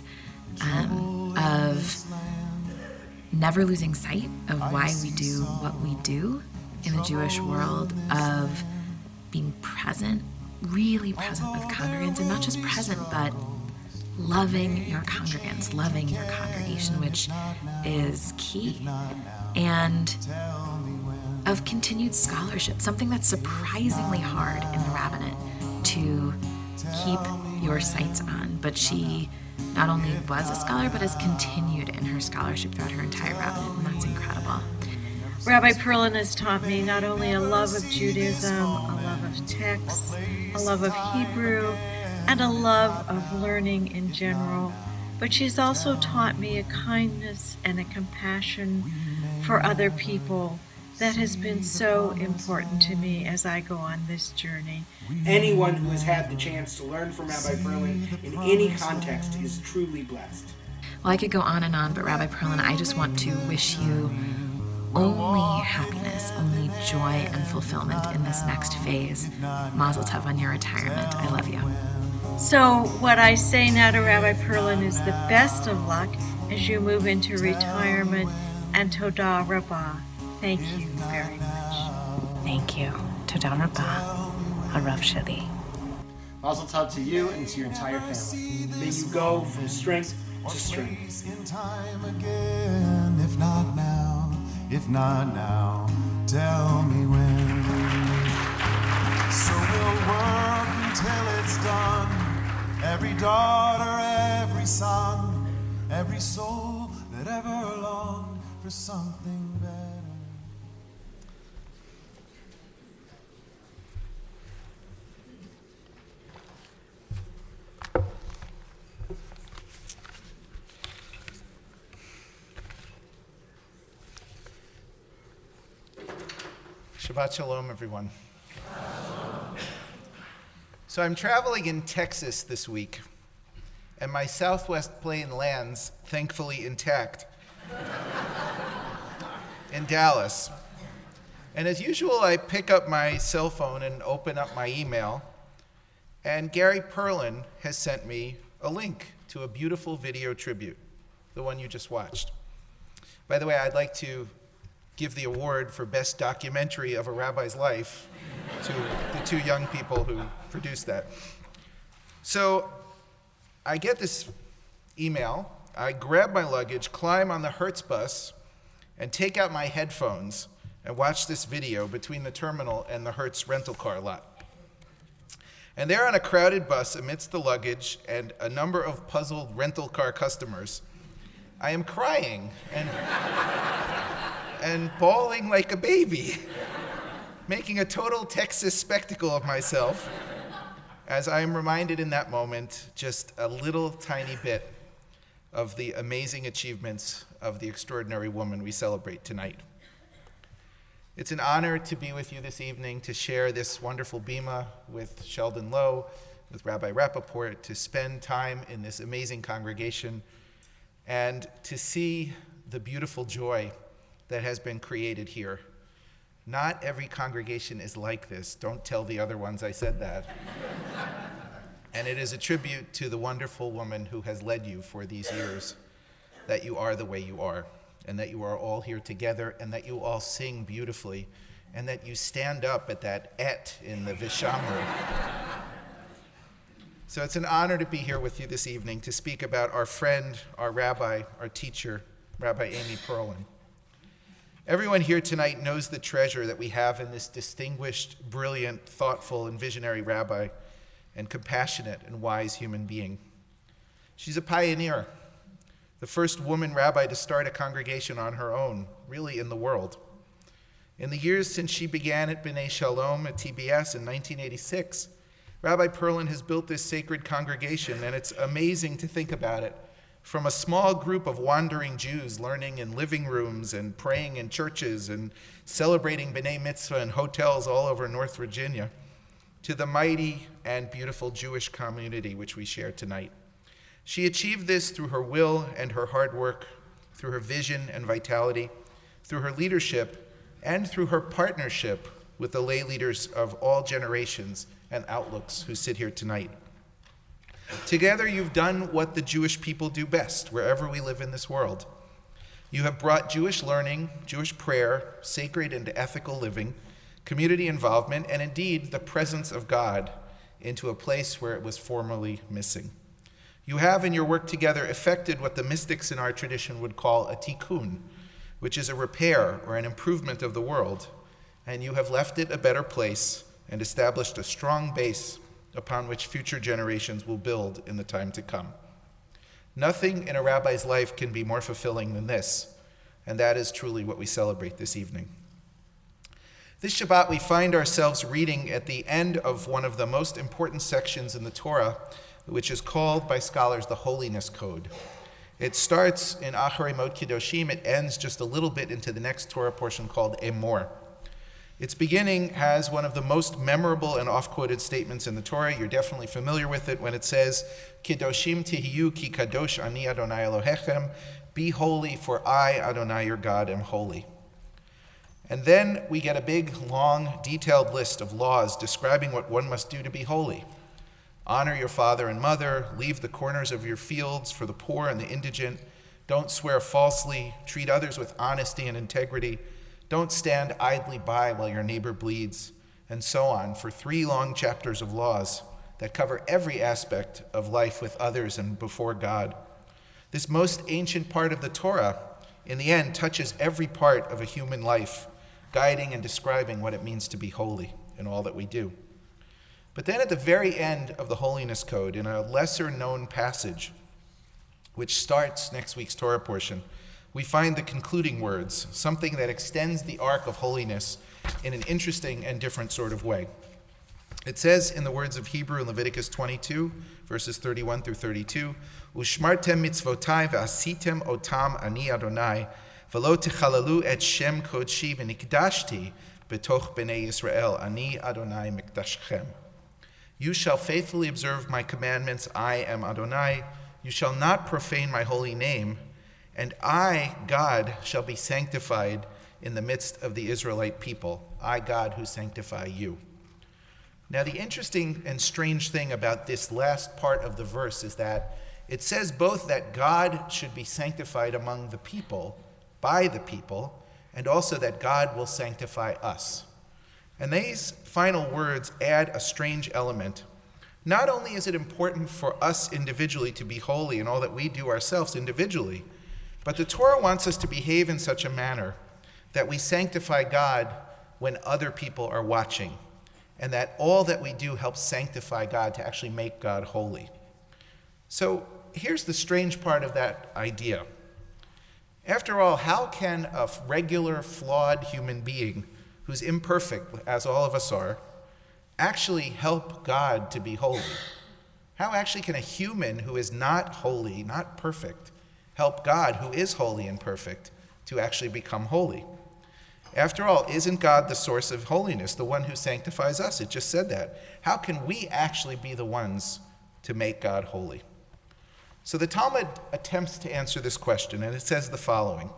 of never losing sight of why we do what we do in the Jewish world, of being present, really present with congregants, and not just present, but loving your congregants, loving your congregation, which is key, and of continued scholarship, something that's surprisingly hard in the rabbinate to keep your sights on. But she not only was a scholar, but has continued in her scholarship throughout her entire rabbinate, and that's incredible. Rabbi Perlin has taught me not only a love of Judaism, a love of texts, a love of Hebrew, and a love of learning in general, but she's also taught me a kindness and a compassion for other people that has been so important to me as I go on this journey. Anyone who has had the chance to learn from Rabbi Perlin in any context is truly blessed. Well, I could go on and on, but Rabbi Perlin, I just want to wish you only happiness, only joy and fulfillment in this next phase. Mazel tov on your retirement. I love you. So what I say now to Rabbi Perlin is the best of luck as you move into retirement, and Todah Rabbah. Thank you very much. Thank you. Todah Rabbah, Harav Shali. Mazel tov to you and to your entire family. May you go from strength to strength. In time again, if not now, tell me when. So we'll work until it's done. Every daughter, every son, every soul that ever longed for something better. Shabbat Shalom, everyone. So I'm traveling in Texas this week, and my Southwest plane lands, thankfully intact, in Dallas. And as usual, I pick up my cell phone and open up my email, and Gary Perlin has sent me a link to a beautiful video tribute, the one you just watched. By the way, I'd like to give the award for best documentary of a rabbi's life to the two young people who produced that. So I get this email, I grab my luggage, climb on the Hertz bus, and take out my headphones and watch this video between the terminal and the Hertz rental car lot. And there on a crowded bus amidst the luggage and a number of puzzled rental car customers, I am crying and bawling like a baby, making a total Texas spectacle of myself, as I am reminded in that moment just a little tiny bit of the amazing achievements of the extraordinary woman we celebrate tonight. It's an honor to be with you this evening, to share this wonderful bima with Sheldon Lowe, with Rabbi Rappaport, to spend time in this amazing congregation, and to see the beautiful joy that has been created here. Not every congregation is like this. Don't tell the other ones I said that. And it is a tribute to the wonderful woman who has led you for these years, that you are the way you are, and that you are all here together, and that you all sing beautifully, and that you stand up at that et in the Vishamru. So it's an honor to be here with you this evening to speak about our friend, our rabbi, our teacher, Rabbi Amy Perlin. Everyone here tonight knows the treasure that we have in this distinguished, brilliant, thoughtful, and visionary rabbi, and compassionate and wise human being. She's a pioneer, the first woman rabbi to start a congregation on her own, really in the world. In the years since she began at B'nai Shalom at TBS in 1986, Rabbi Perlin has built this sacred congregation, and it's amazing to think about it. From a small group of wandering Jews learning in living rooms and praying in churches and celebrating B'nai Mitzvah in hotels all over North Virginia, to the mighty and beautiful Jewish community which we share tonight. She achieved this through her will and her hard work, through her vision and vitality, through her leadership, and through her partnership with the lay leaders of all generations and outlooks who sit here tonight. Together, you've done what the Jewish people do best, wherever we live in this world. You have brought Jewish learning, Jewish prayer, sacred and ethical living, community involvement, and indeed the presence of God into a place where it was formerly missing. You have, in your work together, effected what the mystics in our tradition would call a tikkun, which is a repair or an improvement of the world, and you have left it a better place and established a strong base upon which future generations will build in the time to come. Nothing in a rabbi's life can be more fulfilling than this, and that is truly what we celebrate this evening. This Shabbat, we find ourselves reading at the end of one of the most important sections in the Torah, which is called by scholars the Holiness Code. It starts in Acharei Mot Kedoshim, it ends just a little bit into the next Torah portion called Emor. Its beginning has one of the most memorable and oft-quoted statements in the Torah. You're definitely familiar with it when it says, Kedoshim tihiyu ki kadosh ani Adonai Elohechem, be holy for I, Adonai your God, am holy. And then we get a big, long, detailed list of laws describing what one must do to be holy. Honor your father and mother, leave the corners of your fields for the poor and the indigent, don't swear falsely, treat others with honesty and integrity, don't stand idly by while your neighbor bleeds, and so on, for 3 long chapters of laws that cover every aspect of life with others and before God. This most ancient part of the Torah, in the end, touches every part of a human life, guiding and describing what it means to be holy in all that we do. But then at the very end of the Holiness Code, in a lesser-known passage, which starts next week's Torah portion, we find the concluding words, something that extends the arc of holiness in an interesting and different sort of way. It says in the words of Hebrew in Leviticus 22, verses 31 through 32, Ushmartem mitzvotai ve'asitem otam ani Adonai, velo techalalu et shem kodshi v'nikdashti betoch b'nei Yisrael, ani Adonai mikdashchem. You shall faithfully observe my commandments, I am Adonai. You shall not profane my holy name, and I, God, shall be sanctified in the midst of the Israelite people. I, God, who sanctify you. Now, the interesting and strange thing about this last part of the verse is that it says both that God should be sanctified among the people, by the people, and also that God will sanctify us. And these final words add a strange element. Not only is it important for us individually to be holy in all that we do ourselves individually, but the Torah wants us to behave in such a manner that we sanctify God when other people are watching, and that all that we do helps sanctify God to actually make God holy. So here's the strange part of that idea. After all, how can a regular, flawed human being who's imperfect, as all of us are, actually help God to be holy? How actually can a human who is not holy, not perfect, help God, who is holy and perfect, to actually become holy? After all, isn't God the source of holiness, the one who sanctifies us? It just said that. How can we actually be the ones to make God holy? So the Talmud attempts to answer this question, and it says the following.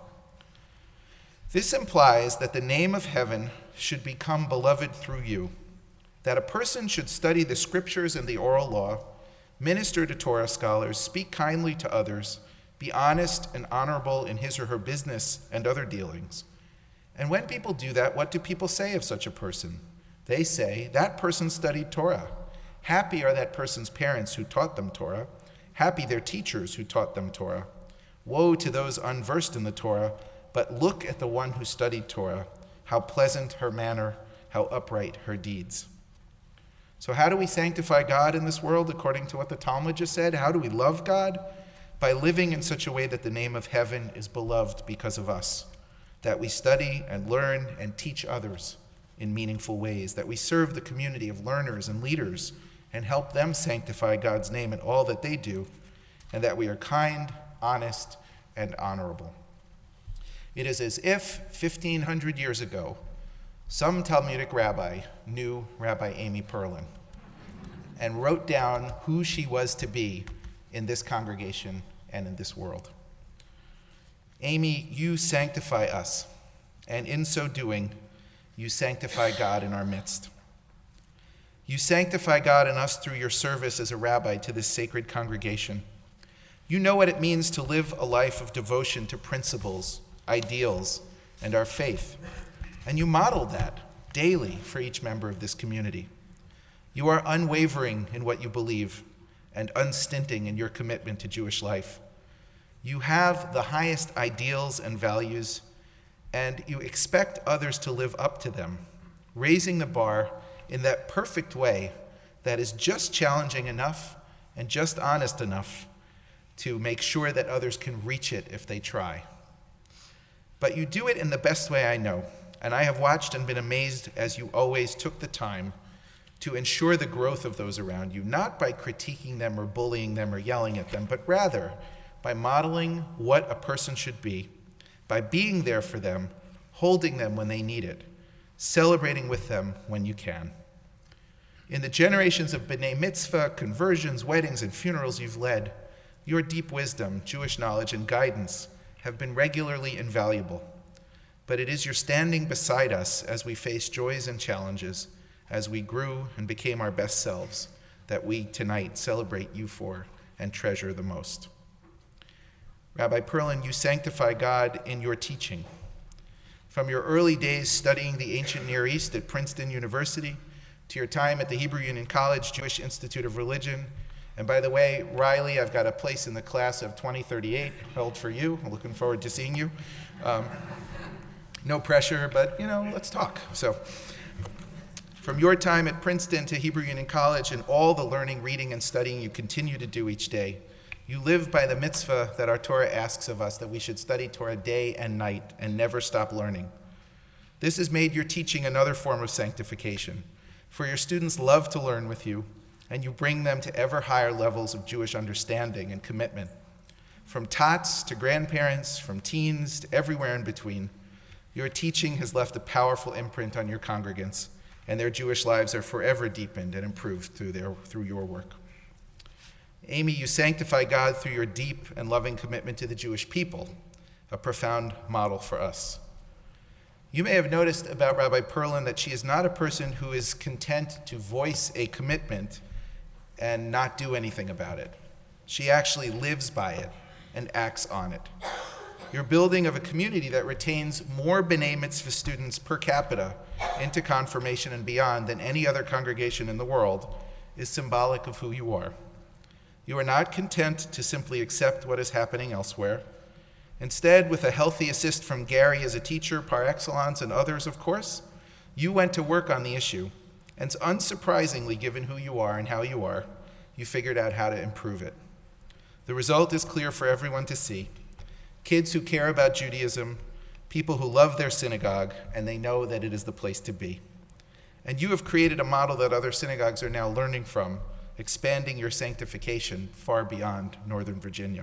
This implies that the name of heaven should become beloved through you, that a person should study the scriptures and the oral law, minister to Torah scholars, speak kindly to others, be honest and honorable in his or her business and other dealings. And when people do that, what do people say of such a person? They say, that person studied Torah. Happy are that person's parents who taught them Torah. Happy their teachers who taught them Torah. Woe to those unversed in the Torah, but look at the one who studied Torah. How pleasant her manner, how upright her deeds. So how do we sanctify God in this world according to what the Talmud just said? How do we love God? By living in such a way that the name of heaven is beloved because of us, that we study and learn and teach others in meaningful ways, that we serve the community of learners and leaders and help them sanctify God's name in all that they do, and that we are kind, honest, and honorable. It is as if 1,500 years ago, some Talmudic rabbi knew Rabbi Amy Perlin and wrote down who she was to be in this congregation and in this world. Amy, you sanctify us, and in so doing, you sanctify God in our midst. You sanctify God in us through your service as a rabbi to this sacred congregation. You know what it means to live a life of devotion to principles, ideals, and our faith, and you model that daily for each member of this community. You are unwavering in what you believe and unstinting in your commitment to Jewish life. You have the highest ideals and values, and you expect others to live up to them, raising the bar in that perfect way that is just challenging enough and just honest enough to make sure that others can reach it if they try. But you do it in the best way I know, and I have watched and been amazed as you always took the time to ensure the growth of those around you, not by critiquing them or bullying them or yelling at them, but rather by modeling what a person should be, by being there for them, holding them when they need it, celebrating with them when you can. In the generations of B'nai Mitzvah, conversions, weddings, and funerals you've led, your deep wisdom, Jewish knowledge, and guidance have been regularly invaluable. But it is your standing beside us as we face joys and challenges, as we grew and became our best selves, that we tonight celebrate you for and treasure the most. Rabbi Perlin, you sanctify God in your teaching. From your early days studying the ancient Near East at Princeton University to your time at the Hebrew Union College Jewish Institute of Religion. And by the way, Riley, I've got a place in the class of 2038 held for you. I'm looking forward to seeing you. No pressure, but, let's talk. So, from your time at Princeton to Hebrew Union College and all the learning, reading, and studying you continue to do each day, you live by the mitzvah that our Torah asks of us, that we should study Torah day and night and never stop learning. This has made your teaching another form of sanctification, for your students love to learn with you, and you bring them to ever higher levels of Jewish understanding and commitment. From tots to grandparents, from teens to everywhere in between, your teaching has left a powerful imprint on your congregants, and their Jewish lives are forever deepened and improved through your work. Amy, you sanctify God through your deep and loving commitment to the Jewish people, a profound model for us. You may have noticed about Rabbi Perlin that she is not a person who is content to voice a commitment and not do anything about it. She actually lives by it and acts on it. Your building of a community that retains more B'nai Mitzvah students per capita into confirmation and beyond than any other congregation in the world is symbolic of who you are. You are not content to simply accept what is happening elsewhere. Instead, with a healthy assist from Gary as a teacher par excellence and others, of course, you went to work on the issue. And unsurprisingly, given who you are and how you are, you figured out how to improve it. The result is clear for everyone to see. Kids who care about Judaism, people who love their synagogue, and they know that it is the place to be. And you have created a model that other synagogues are now learning from, expanding your sanctification far beyond Northern Virginia.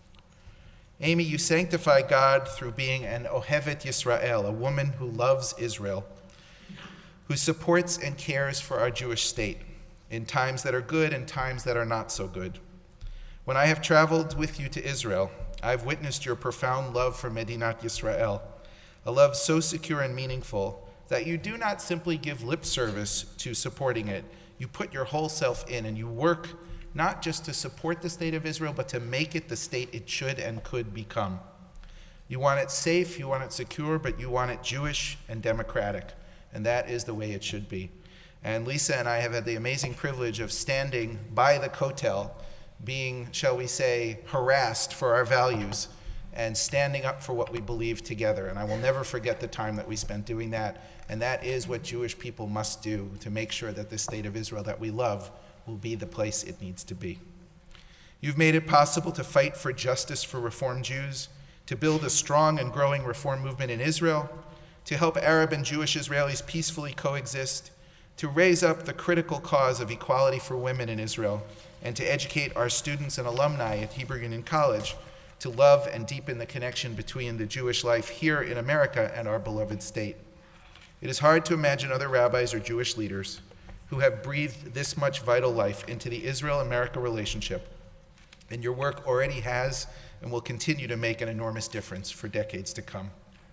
Amy, you sanctify God through being an Ohevet Yisrael, a woman who loves Israel, who supports and cares for our Jewish state in times that are good and times that are not so good. When I have traveled with you to Israel, I've witnessed your profound love for Medinat Yisrael, a love so secure and meaningful that you do not simply give lip service to supporting it. You put your whole self in, and you work not just to support the state of Israel, but to make it the state it should and could become. You want it safe, you want it secure, but you want it Jewish and democratic. And that is the way it should be. And Lisa and I have had the amazing privilege of standing by the Kotel, being, shall we say, harassed for our values, and standing up for what we believe together. And I will never forget the time that we spent doing that. And that is what Jewish people must do to make sure that the state of Israel that we love will be the place it needs to be. You've made it possible to fight for justice for Reform Jews, to build a strong and growing Reform movement in Israel, to help Arab and Jewish Israelis peacefully coexist, to raise up the critical cause of equality for women in Israel, and to educate our students and alumni at Hebrew Union College to love and deepen the connection between the Jewish life here in America and our beloved state. It is hard to imagine other rabbis or Jewish leaders who have breathed this much vital life into the Israel-America relationship, and your work already has and will continue to make an enormous difference for decades to come.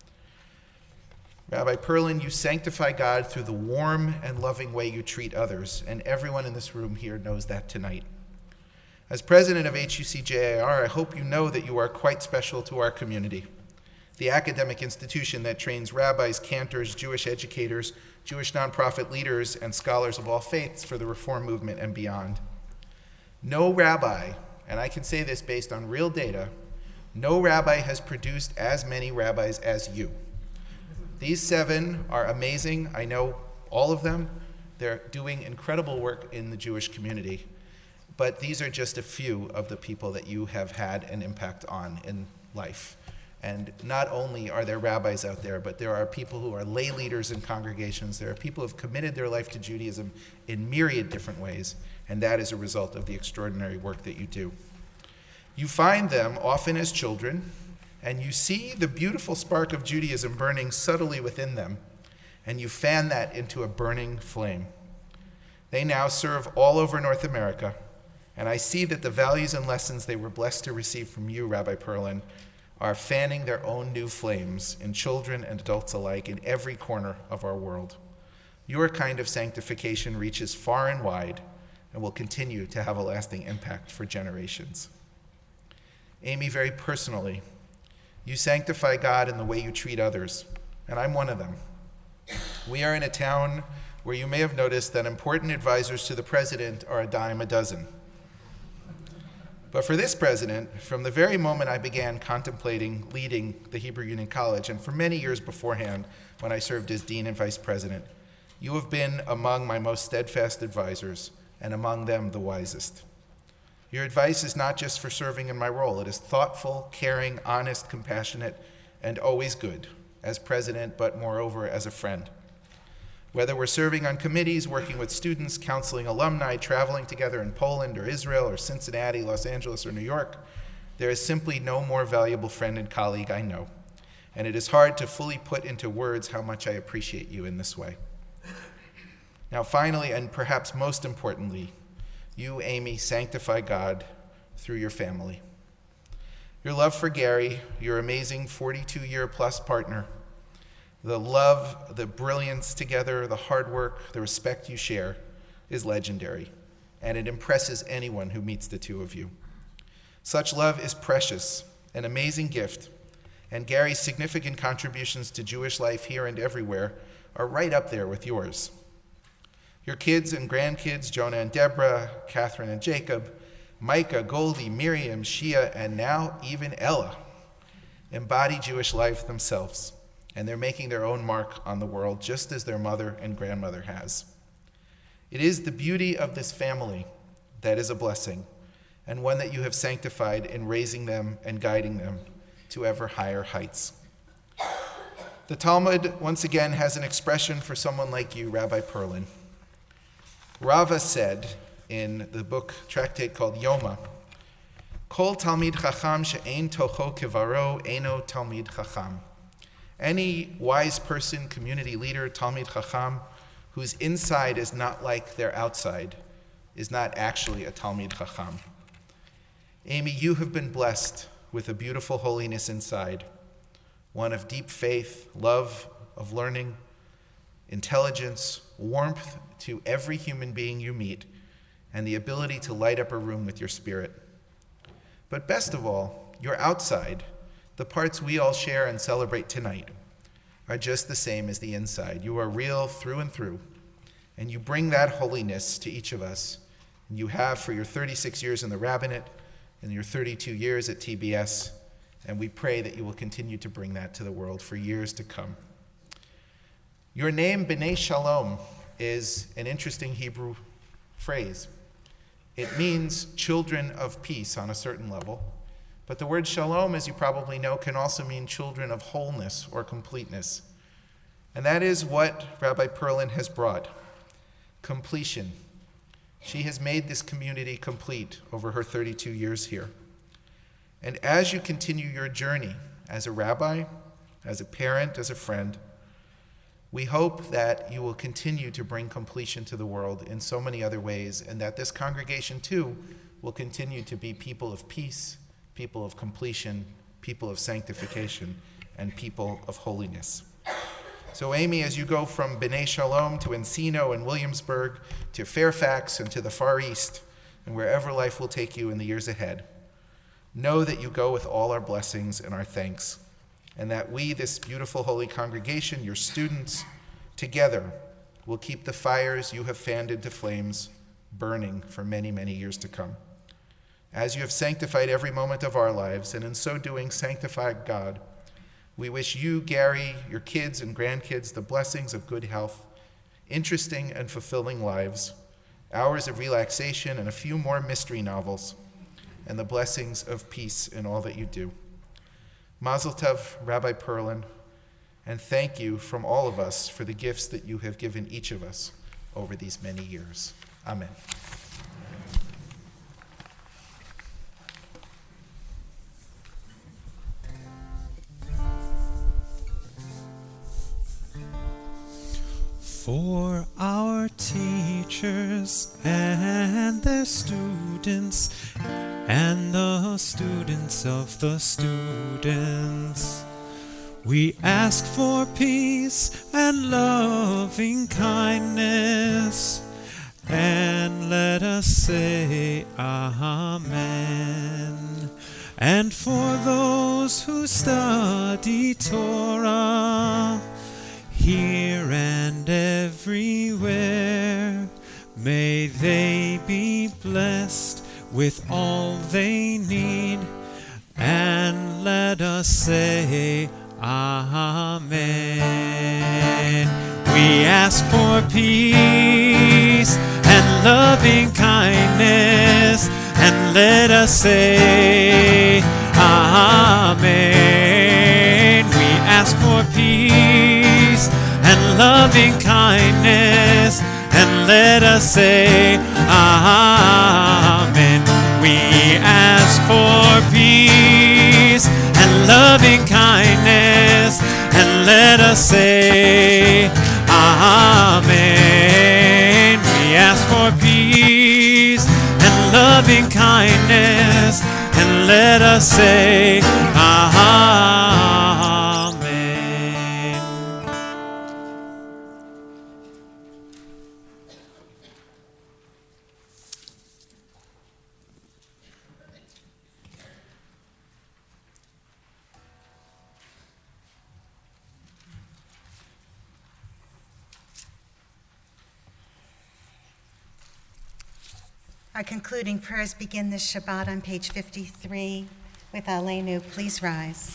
Rabbi Perlin, you sanctify God through the warm and loving way you treat others, and everyone in this room here knows that tonight. As president of HUC-JIR, I hope you know that you are quite special to our community, the academic institution that trains rabbis, cantors, Jewish educators, Jewish nonprofit leaders, and scholars of all faiths for the Reform movement and beyond. No rabbi, and I can say this based on real data, no rabbi has produced as many rabbis as you. These 7 are amazing. I know all of them. They're doing incredible work in the Jewish community. But these are just a few of the people that you have had an impact on in life. And not only are there rabbis out there, but there are people who are lay leaders in congregations. There are people who have committed their life to Judaism in myriad different ways. And that is a result of the extraordinary work that you do. You find them often as children, and you see the beautiful spark of Judaism burning subtly within them, and you fan that into a burning flame. They now serve all over North America, and I see that the values and lessons they were blessed to receive from you, Rabbi Perlin, are fanning their own new flames in children and adults alike in every corner of our world. Your kind of sanctification reaches far and wide and will continue to have a lasting impact for generations. Amy, very personally, you sanctify God in the way you treat others, and I'm one of them. We are in a town where you may have noticed that important advisors to the president are a dime a dozen. But for this president, from the very moment I began contemplating leading the Hebrew Union College, and for many years beforehand when I served as dean and vice president, you have been among my most steadfast advisors, and among them the wisest. Your advice is not just for serving in my role. It is thoughtful, caring, honest, compassionate, and always good, as president, but moreover as a friend. Whether we're serving on committees, working with students, counseling alumni, traveling together in Poland or Israel or Cincinnati, Los Angeles, or New York, there is simply no more valuable friend and colleague I know. And it is hard to fully put into words how much I appreciate you in this way. Now, finally, and perhaps most importantly, you, Amy, sanctify God through your family. Your love for Gary, your amazing 42-year-plus partner, the love, the brilliance together, the hard work, the respect you share is legendary, and it impresses anyone who meets the two of you. Such love is precious, an amazing gift, and Gary's significant contributions to Jewish life here and everywhere are right up there with yours. Your kids and grandkids, Jonah and Deborah, Catherine and Jacob, Micah, Goldie, Miriam, Shia, and now even Ella, embody Jewish life themselves, and they're making their own mark on the world, just as their mother and grandmother has. It is the beauty of this family that is a blessing, and one that you have sanctified in raising them and guiding them to ever higher heights. The Talmud, once again, has an expression for someone like you, Rabbi Perlin. Rava said in the book, tractate called Yoma, Kol Talmid Chacham she'ein tocho kivaro eino Talmid Chacham. Any wise person, community leader, Talmid Chacham, whose inside is not like their outside, is not actually a Talmid Chacham. Amy, you have been blessed with a beautiful holiness inside, one of deep faith, love of learning, intelligence, warmth to every human being you meet, and the ability to light up a room with your spirit. But best of all, your outside, the parts we all share and celebrate tonight, are just the same as the inside. You are real through and through, and you bring that holiness to each of us, and you have for your 36 years in the rabbinate and your 32 years at TBS, and we pray that you will continue to bring that to the world for years to come. Your name, B'nai Shalom, is an interesting Hebrew phrase. It means children of peace on a certain level, but the word shalom, as you probably know, can also mean children of wholeness or completeness. And that is what Rabbi Perlin has brought, completion. She has made this community complete over her 32 years here. And as you continue your journey as a rabbi, as a parent, as a friend, we hope that you will continue to bring completion to the world in so many other ways, and that this congregation too will continue to be people of peace, people of completion, people of sanctification, and people of holiness. So Amy, as you go from B'nai Shalom to Encino and Williamsburg to Fairfax and to the Far East, and wherever life will take you in the years ahead, know that you go with all our blessings and our thanks, and that we, this beautiful holy congregation, your students, together will keep the fires you have fanned into flames burning for many, many years to come. As you have sanctified every moment of our lives, and in so doing sanctified God, we wish you, Gary, your kids and grandkids, the blessings of good health, interesting and fulfilling lives, hours of relaxation and a few more mystery novels, and the blessings of peace in all that you do. Mazel Tov, Rabbi Perlin, and thank you from all of us for the gifts that you have given each of us over these many years. Amen. For our teachers and their students and the students of the students, we ask for peace and loving kindness, and let us say Amen. And for those who study Torah, here and everywhere. May they be blessed with all they need, and let us say Amen. We ask for peace and loving kindness, and let us say Amen. We ask for peace and loving kindness, and let us say Amen. We ask for peace and loving kindness, and let us say Amen. We ask for peace and loving kindness, and let us say Amen. Our concluding prayers begin this Shabbat on page 53 with Aleinu. Please rise.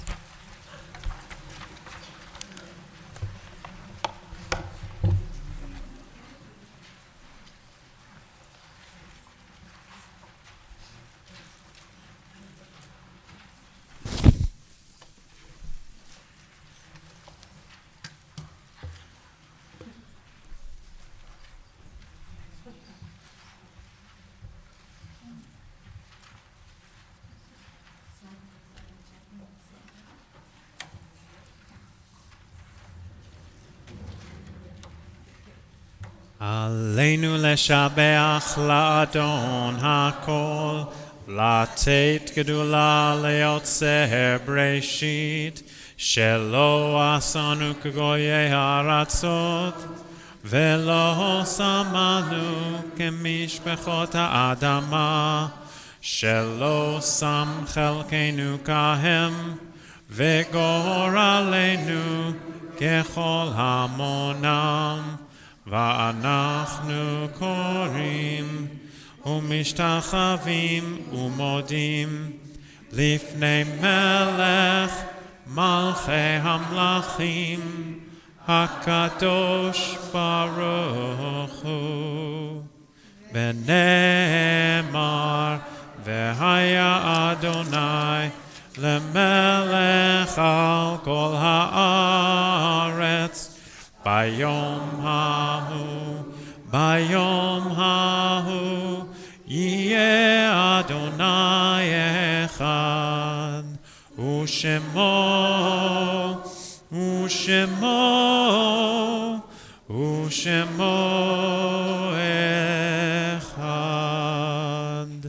עלינו לשבח לאדון הכל, לתת גדולה ליוצר בראשית, שלא עשנו כגויי הארצות, ולא שמנו כמשפחות האדמה, שלא שם חלקנו כהם, וגורלנו ככל המונם. ואנחנו קוראים ומשתחווים ומודים לפני מלך מלכי המלכים הקדוש ברוך הוא. ונאמר והיה אדוני למלך על כל הארץ ביום ההוא יהיה אדוני אחד, ושמו אחד.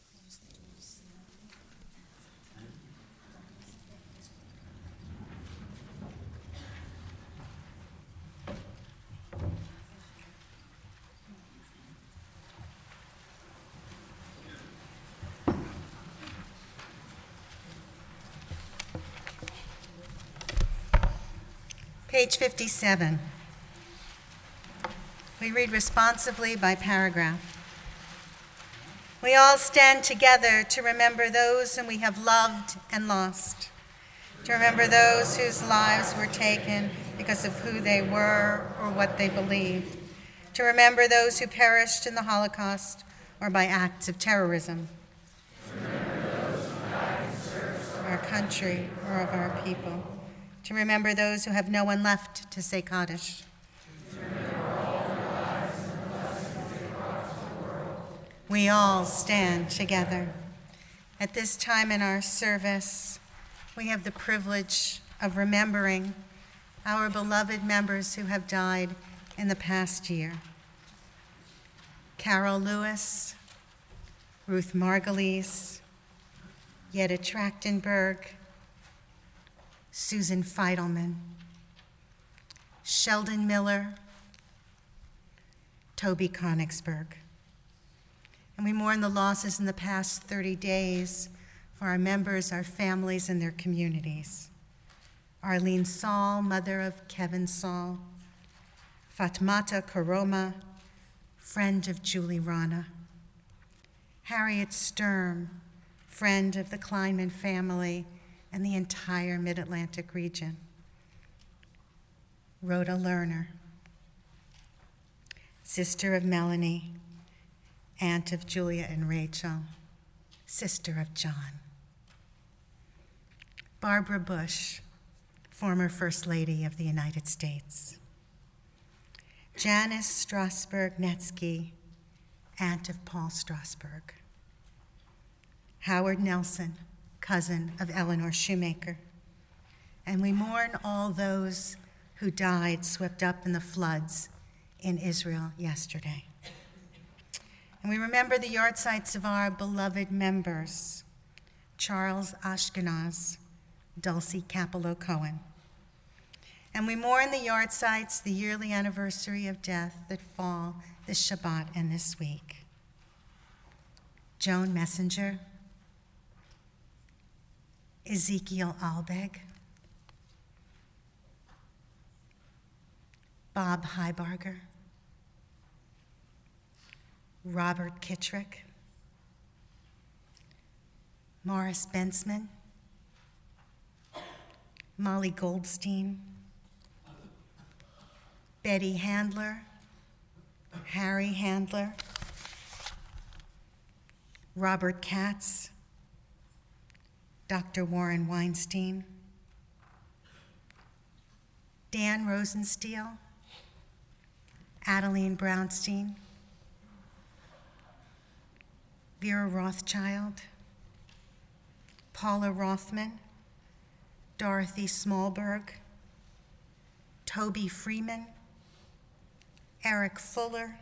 Page 57. We read responsively by paragraph. We all stand together to remember those whom we have loved and lost, to remember those whose lives were taken because of who they were or what they believed, to remember those who perished in the Holocaust or by acts of terrorism, of our country or of our people, to remember those who have no one left to say Kaddish. We all stand together. At this time in our service, we have the privilege of remembering our beloved members who have died in the past year. Carol Lewis, Ruth Margulies, Yetta Trachtenberg, Susan Feidelman, Sheldon Miller, Toby Konigsberg. And we mourn the losses in the past 30 days for our members, our families, and their communities. Arlene Saul, mother of Kevin Saul, Fatmata Karoma, friend of Julie Rana. Harriet Sturm, friend of the Kleinman family and the entire Mid-Atlantic region. Rhoda Lerner, sister of Melanie, aunt of Julia and Rachel, sister of John. Barbara Bush, former First Lady of the United States. Janice Strasberg Netsky, aunt of Paul Strasberg. Howard Nelson, cousin of Eleanor Shoemaker. And we mourn all those who died swept up in the floods in Israel yesterday. And we remember the yahrzeits of our beloved members, Charles Ashkenaz, Dulcie Capello-Cohen. And we mourn the yahrzeits, the yearly anniversary of death that fall this Shabbat and this week. Joan Messenger, Ezekiel Albeg, Bob Heibarger, Robert Kittrick, Morris Bensman, Molly Goldstein, Betty Handler, Harry Handler, Robert Katz, Dr. Warren Weinstein, Dan Rosensteel, Adeline Brownstein, Vera Rothschild, Paula Rothman, Dorothy Smallberg, Toby Freeman, Eric Fuller,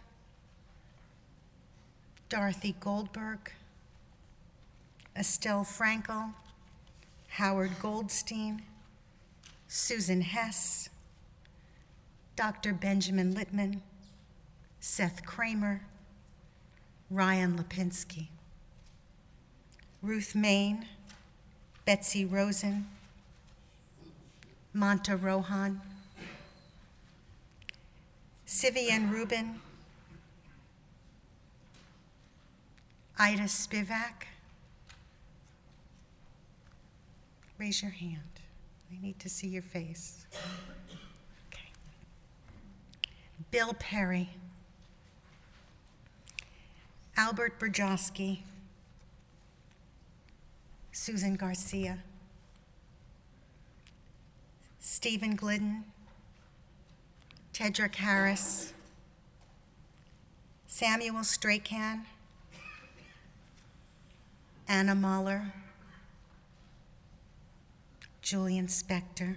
Dorothy Goldberg, Estelle Frankel, Howard Goldstein, Susan Hess, Dr. Benjamin Littman, Seth Kramer, Ryan Lipinski, Ruth Main, Betsy Rosen, Monta Rohan, Sivian Rubin, Ida Spivak. Raise your hand. I need to see your face. Okay. Bill Perry, Albert Brzezinski, Susan Garcia, Stephen Glidden, Tedrick Harris, Samuel Stracan, Anna Mahler, Julian Spector,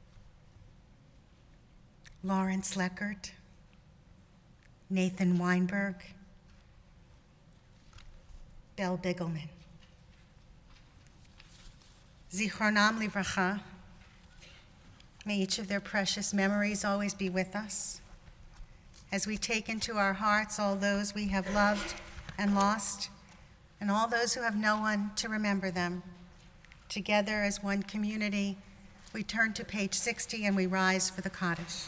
Lawrence Leckert, Nathan Weinberg, Belle Bigelman. Zichronam Livracha, may each of their precious memories always be with us as we take into our hearts all those we have loved and lost, and all those who have no one to remember them. Together as one community, we turn to page 60 and we rise for the Kaddish.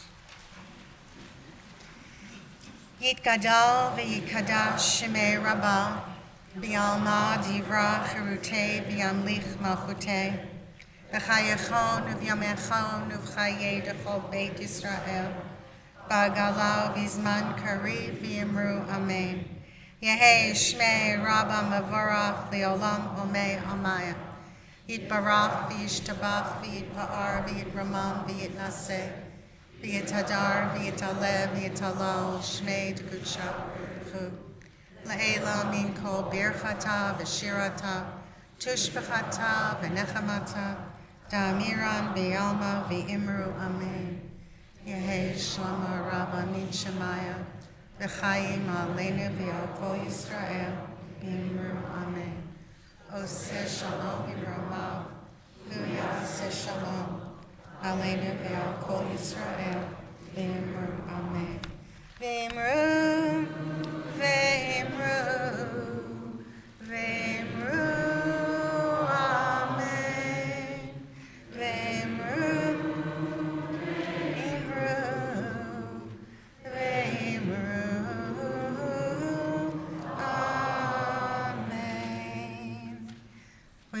Yitgadal v'yikadash shemei Rabbah, b'alma divra cherutei v'yamlich malchutei, v'chayechon v'yamechon v'chayei d'chol Beit Yisrael, b'agalau v'zman kariv v'yimru amen. Yehei shmei Rabbah mavorach li'olam omei amaya. Yitbarach v'yishtabach v'yitpa'ar v'yitramam v'yitnaseh v'yitadar v'yitalev v'yitalal shmei d'kudshachu la'ela min kol birchata v'shirata tushbechata v'nechamata da'amiran b'yalma v'imru amen. Yehei shlama Rabbah min shemaya v'chayim aleinu v'al kol Yisrael b'imru amen. Oseh shalom b'ramav, hu yaseh shalom, aleinu ve'al kol Yisrael, v'imru amen. V'imru, v'imru, v'imru, amen. V'imru, v'imru,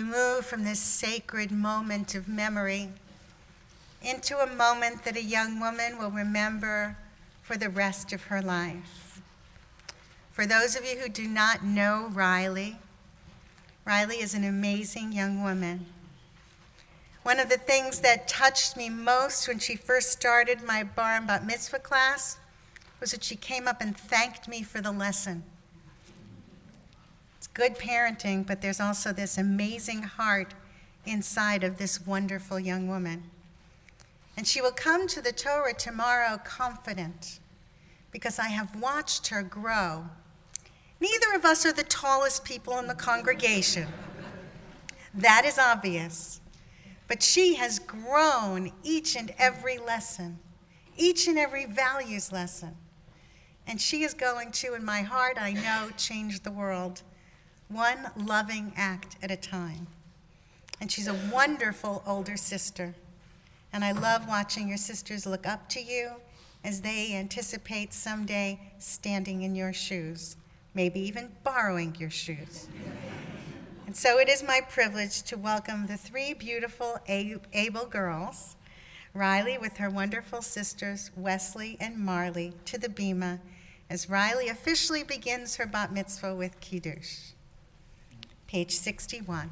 we move from this sacred moment of memory into a moment that a young woman will remember for the rest of her life. For those of you who do not know Riley, Riley is an amazing young woman. One of the things that touched me most when she first started my bar and bat mitzvah class was that she came up and thanked me for the lesson. It's good parenting, but there's also this amazing heart inside of this wonderful young woman. And she will come to the Torah tomorrow confident, because I have watched her grow. Neither of us are the tallest people in the congregation. That is obvious. But she has grown each and every lesson, each and every values lesson. And she is going to, in my heart, I know, change the world, one loving act at a time. And she's a wonderful older sister. And I love watching your sisters look up to you as they anticipate someday standing in your shoes, maybe even borrowing your shoes. And so it is my privilege to welcome the three beautiful able girls, Riley with her wonderful sisters, Wesley and Marley, to the bima as Riley officially begins her bat mitzvah with Kiddush. Page 61.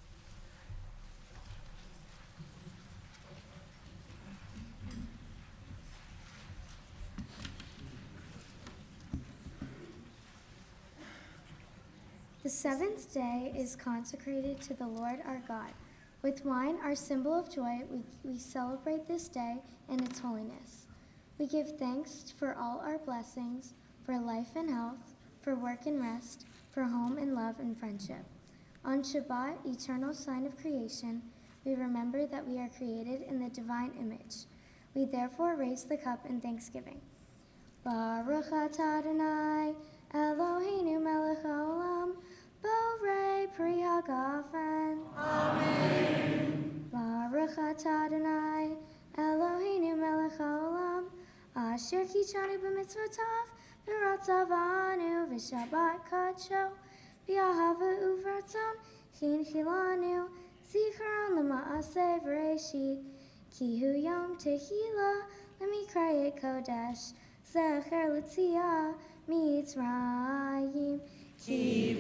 The seventh day is consecrated to the Lord our God. With wine, our symbol of joy, we celebrate this day and its holiness. We give thanks for all our blessings, for life and health, for work and rest, for home and love and friendship. On Shabbat, eternal sign of creation, we remember that we are created in the divine image. We therefore raise the cup in thanksgiving. Baruch atah Adonai, Eloheinu melech haolam, Borei pri hagafen. Amen. Baruch atah Adonai, Eloheinu melech haolam, asher kichanu b'mitzvotav, v'ratzavanu v'shabbat kadsho, v'ahava uvratzon, chinchilanu, zikaron l'ma'aseh v'reshit, ki hu yom tehila, l'mikrayet kodesh, zecher l'tziyah, Mitzrayim, Kivanu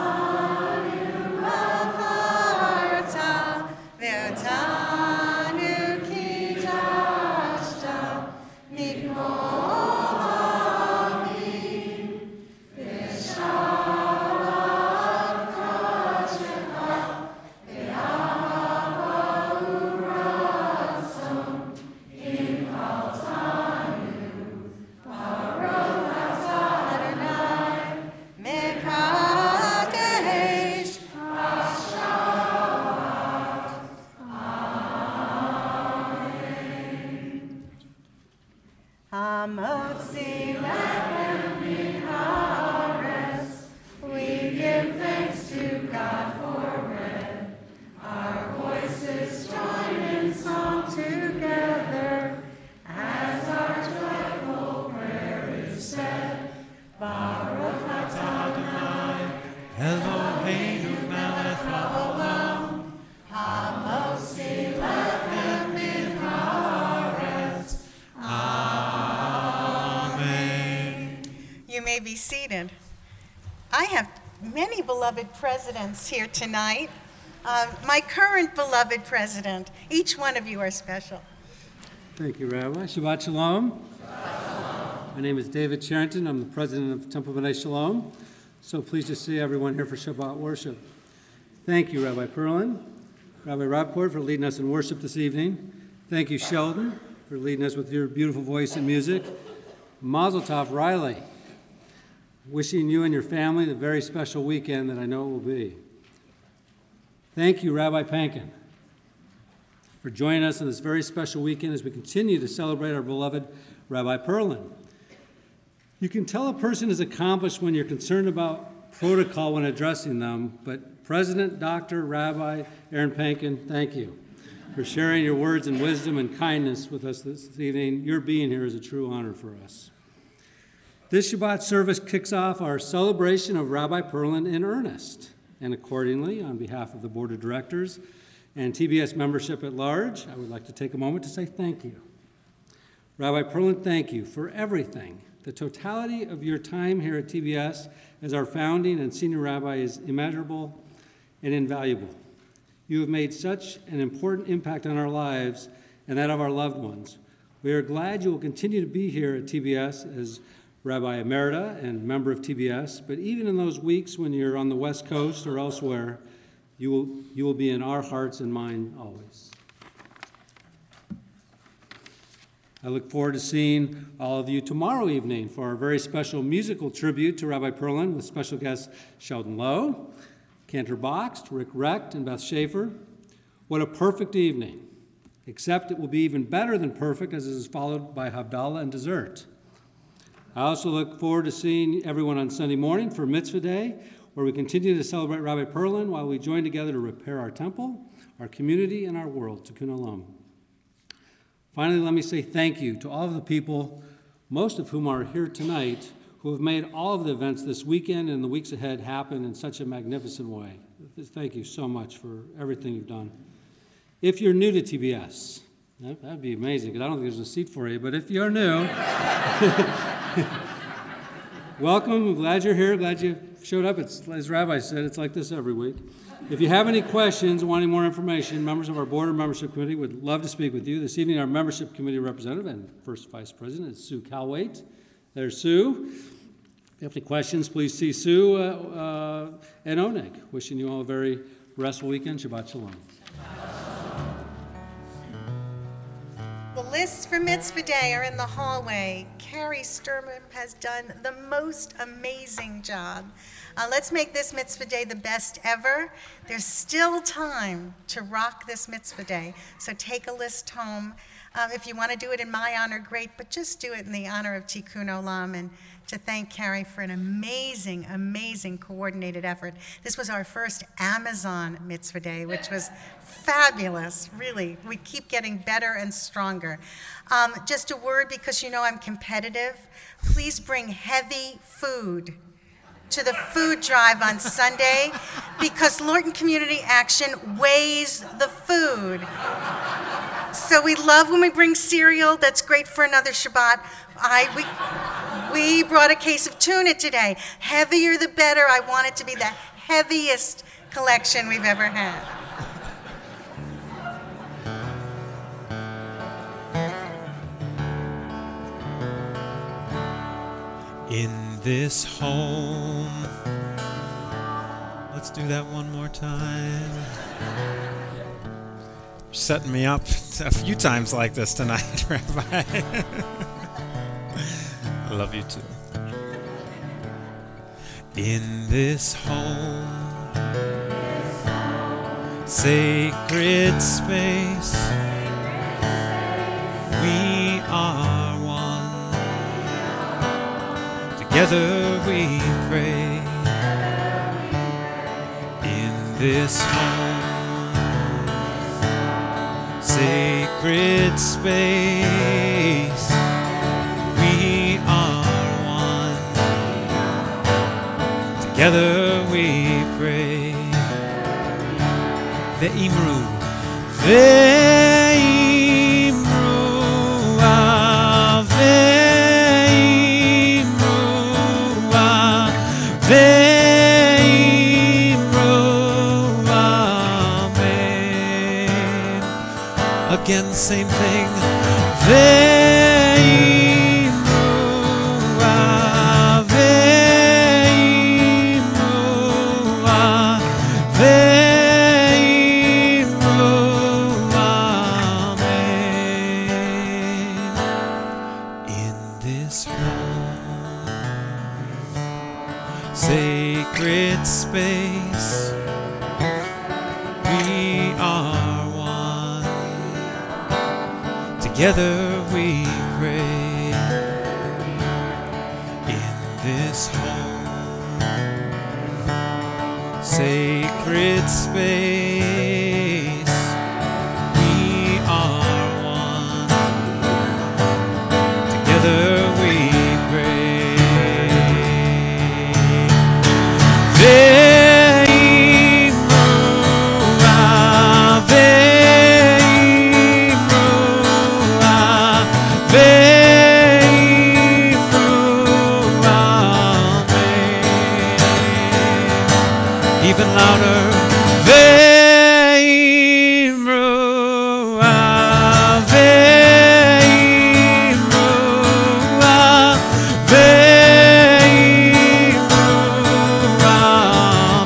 Acharta, Ve'otanu Kidashta, Mikol Amim, V'shalat Kodshecha, Ve'ahava Uratzon, Im Chaltanu, Baruch Hamotzi lechem min haaretz, we give thanks to God for bread. Our voices join in song together as our joyful prayer is said. Baruch atah Adonai, Eloheinu melech haolam, Hamotzi lechem min haaretz. You may be seated. I have many beloved presidents here tonight. My current beloved president, each one of you are special. Thank you, Rabbi. Shabbat Shalom. My name is David Charrington. I'm the president of Temple B'nai Shalom. So pleased to see everyone here for Shabbat worship. Thank you, Rabbi Perlin, Rabbi Rapport, for leading us in worship this evening. Thank you, Sheldon, for leading us with your beautiful voice and music. Mazel Tov, Riley. Wishing you and your family the very special weekend that I know it will be. Thank you, Rabbi Pankin, for joining us on this very special weekend as we continue to celebrate our beloved Rabbi Perlin. You can tell a person is accomplished when you're concerned about protocol when addressing them, but President, Dr. Rabbi Aaron Pankin, thank you for sharing your words and wisdom and kindness with us this evening. Your being here is a true honor for us. This Shabbat service kicks off our celebration of Rabbi Perlin in earnest. And accordingly, on behalf of the Board of Directors and TBS membership at large, I would like to take a moment to say thank you. Rabbi Perlin, thank you for everything. The totality of your time here at TBS as our founding and senior rabbi is immeasurable and invaluable. You have made such an important impact on our lives and that of our loved ones. We are glad you will continue to be here at TBS as Rabbi Emerita and member of TBS, but even in those weeks when you're on the West Coast or elsewhere, you will be in our hearts and mind always. I look forward to seeing all of you tomorrow evening for our very special musical tribute to Rabbi Perlin with special guests Sheldon Lowe, Cantor Boxt, Rick Recht, and Beth Schaefer. What a perfect evening, except it will be even better than perfect as it is followed by Havdalah and dessert. I also look forward to seeing everyone on Sunday morning for Mitzvah Day, where we continue to celebrate Rabbi Perlin while we join together to repair our temple, our community, and our world. Tikkun Olam. Finally, let me say thank you to all of the people, most of whom are here tonight, who have made all of the events this weekend and the weeks ahead happen in such a magnificent way. Thank you so much for everything you've done. If you're new to TBS, that'd be amazing, because I don't think there's a seat for you, but if you're new, welcome. I'm glad you're here, glad you showed up. It's, as Rabbi said, it's like this every week. If you have any questions or want any more information, members of our board or membership committee would love to speak with you. This evening, our membership committee representative and first vice president is Sue Calwaite. There's Sue. If you have any questions, please see Sue and Oneg. Wishing you all a very restful weekend. Shabbat Shalom. The lists for Mitzvah Day are in the hallway. Carrie Sturman has done the most amazing job. Let's make this Mitzvah Day the best ever. There's still time to rock this Mitzvah Day, so take a list home. If you want to do it in my honor, great, but just do it in the honor of Tikkun Olam, and to thank Carrie for an amazing, amazing coordinated effort. This was our first Amazon Mitzvah Day, which was fabulous, really. We keep getting better and stronger. Just a word, because you know I'm competitive. Please bring heavy food to the food drive on Sunday, because Lorton Community Action weighs the food. So we love when we bring cereal. That's great for another Shabbat. We brought a case of tuna today. Heavier the better. I want it to be the heaviest collection we've ever had. In this home. Let's do that one more time. You're setting me up a few times like this tonight, Rabbi. I love you too. In this home, sacred space, we are one. Together we pray. In this home, sacred space, we are one. Together we pray. Ve'imru, ve'imru, ve'imru, ve'imru, amen. Again, same thing. Ve'imru, sacred space, we are one. Together we pray. In this home, sacred space, we are one. Together we pray. Ve'imru, even louder. Ve'imruah, ve'imruah, ve'imruah,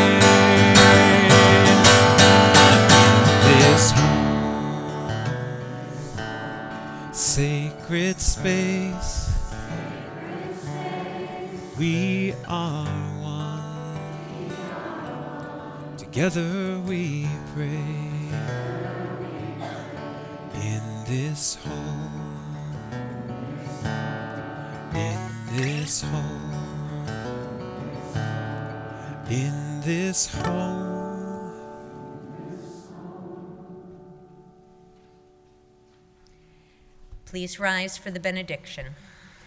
this sacred space, we are one. Together we pray in this home, in this home, in this home. Please rise for the benediction.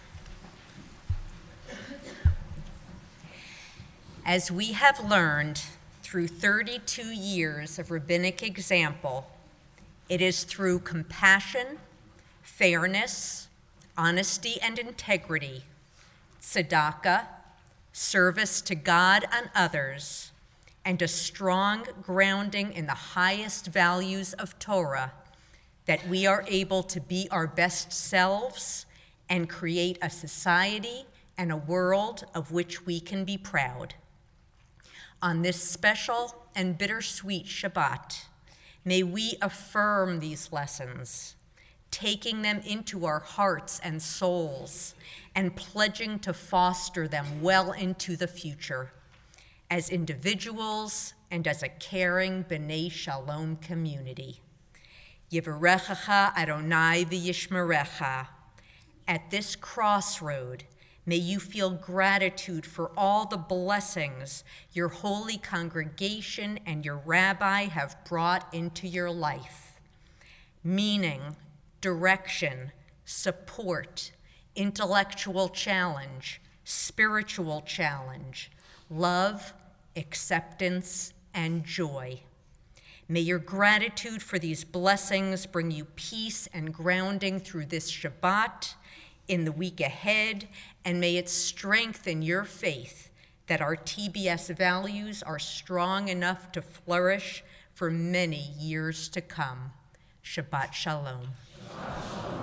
As we have learned through 32 years of rabbinic example, it is through compassion, fairness, honesty and integrity, tzedakah, service to God and others, and a strong grounding in the highest values of Torah that we are able to be our best selves and create a society and a world of which we can be proud. On this special and bittersweet Shabbat, may we affirm these lessons, taking them into our hearts and souls and pledging to foster them well into the future as individuals and as a caring B'nai Shalom community. Yivarechecha Adonai v'yishmerecha. At this crossroad, may you feel gratitude for all the blessings your holy congregation and your rabbi have brought into your life. Meaning, direction, support, intellectual challenge, spiritual challenge, love, acceptance, and joy. May your gratitude for these blessings bring you peace and grounding through this Shabbat, in the week ahead, and may it strengthen your faith that our TBS values are strong enough to flourish for many years to come. Shabbat Shalom.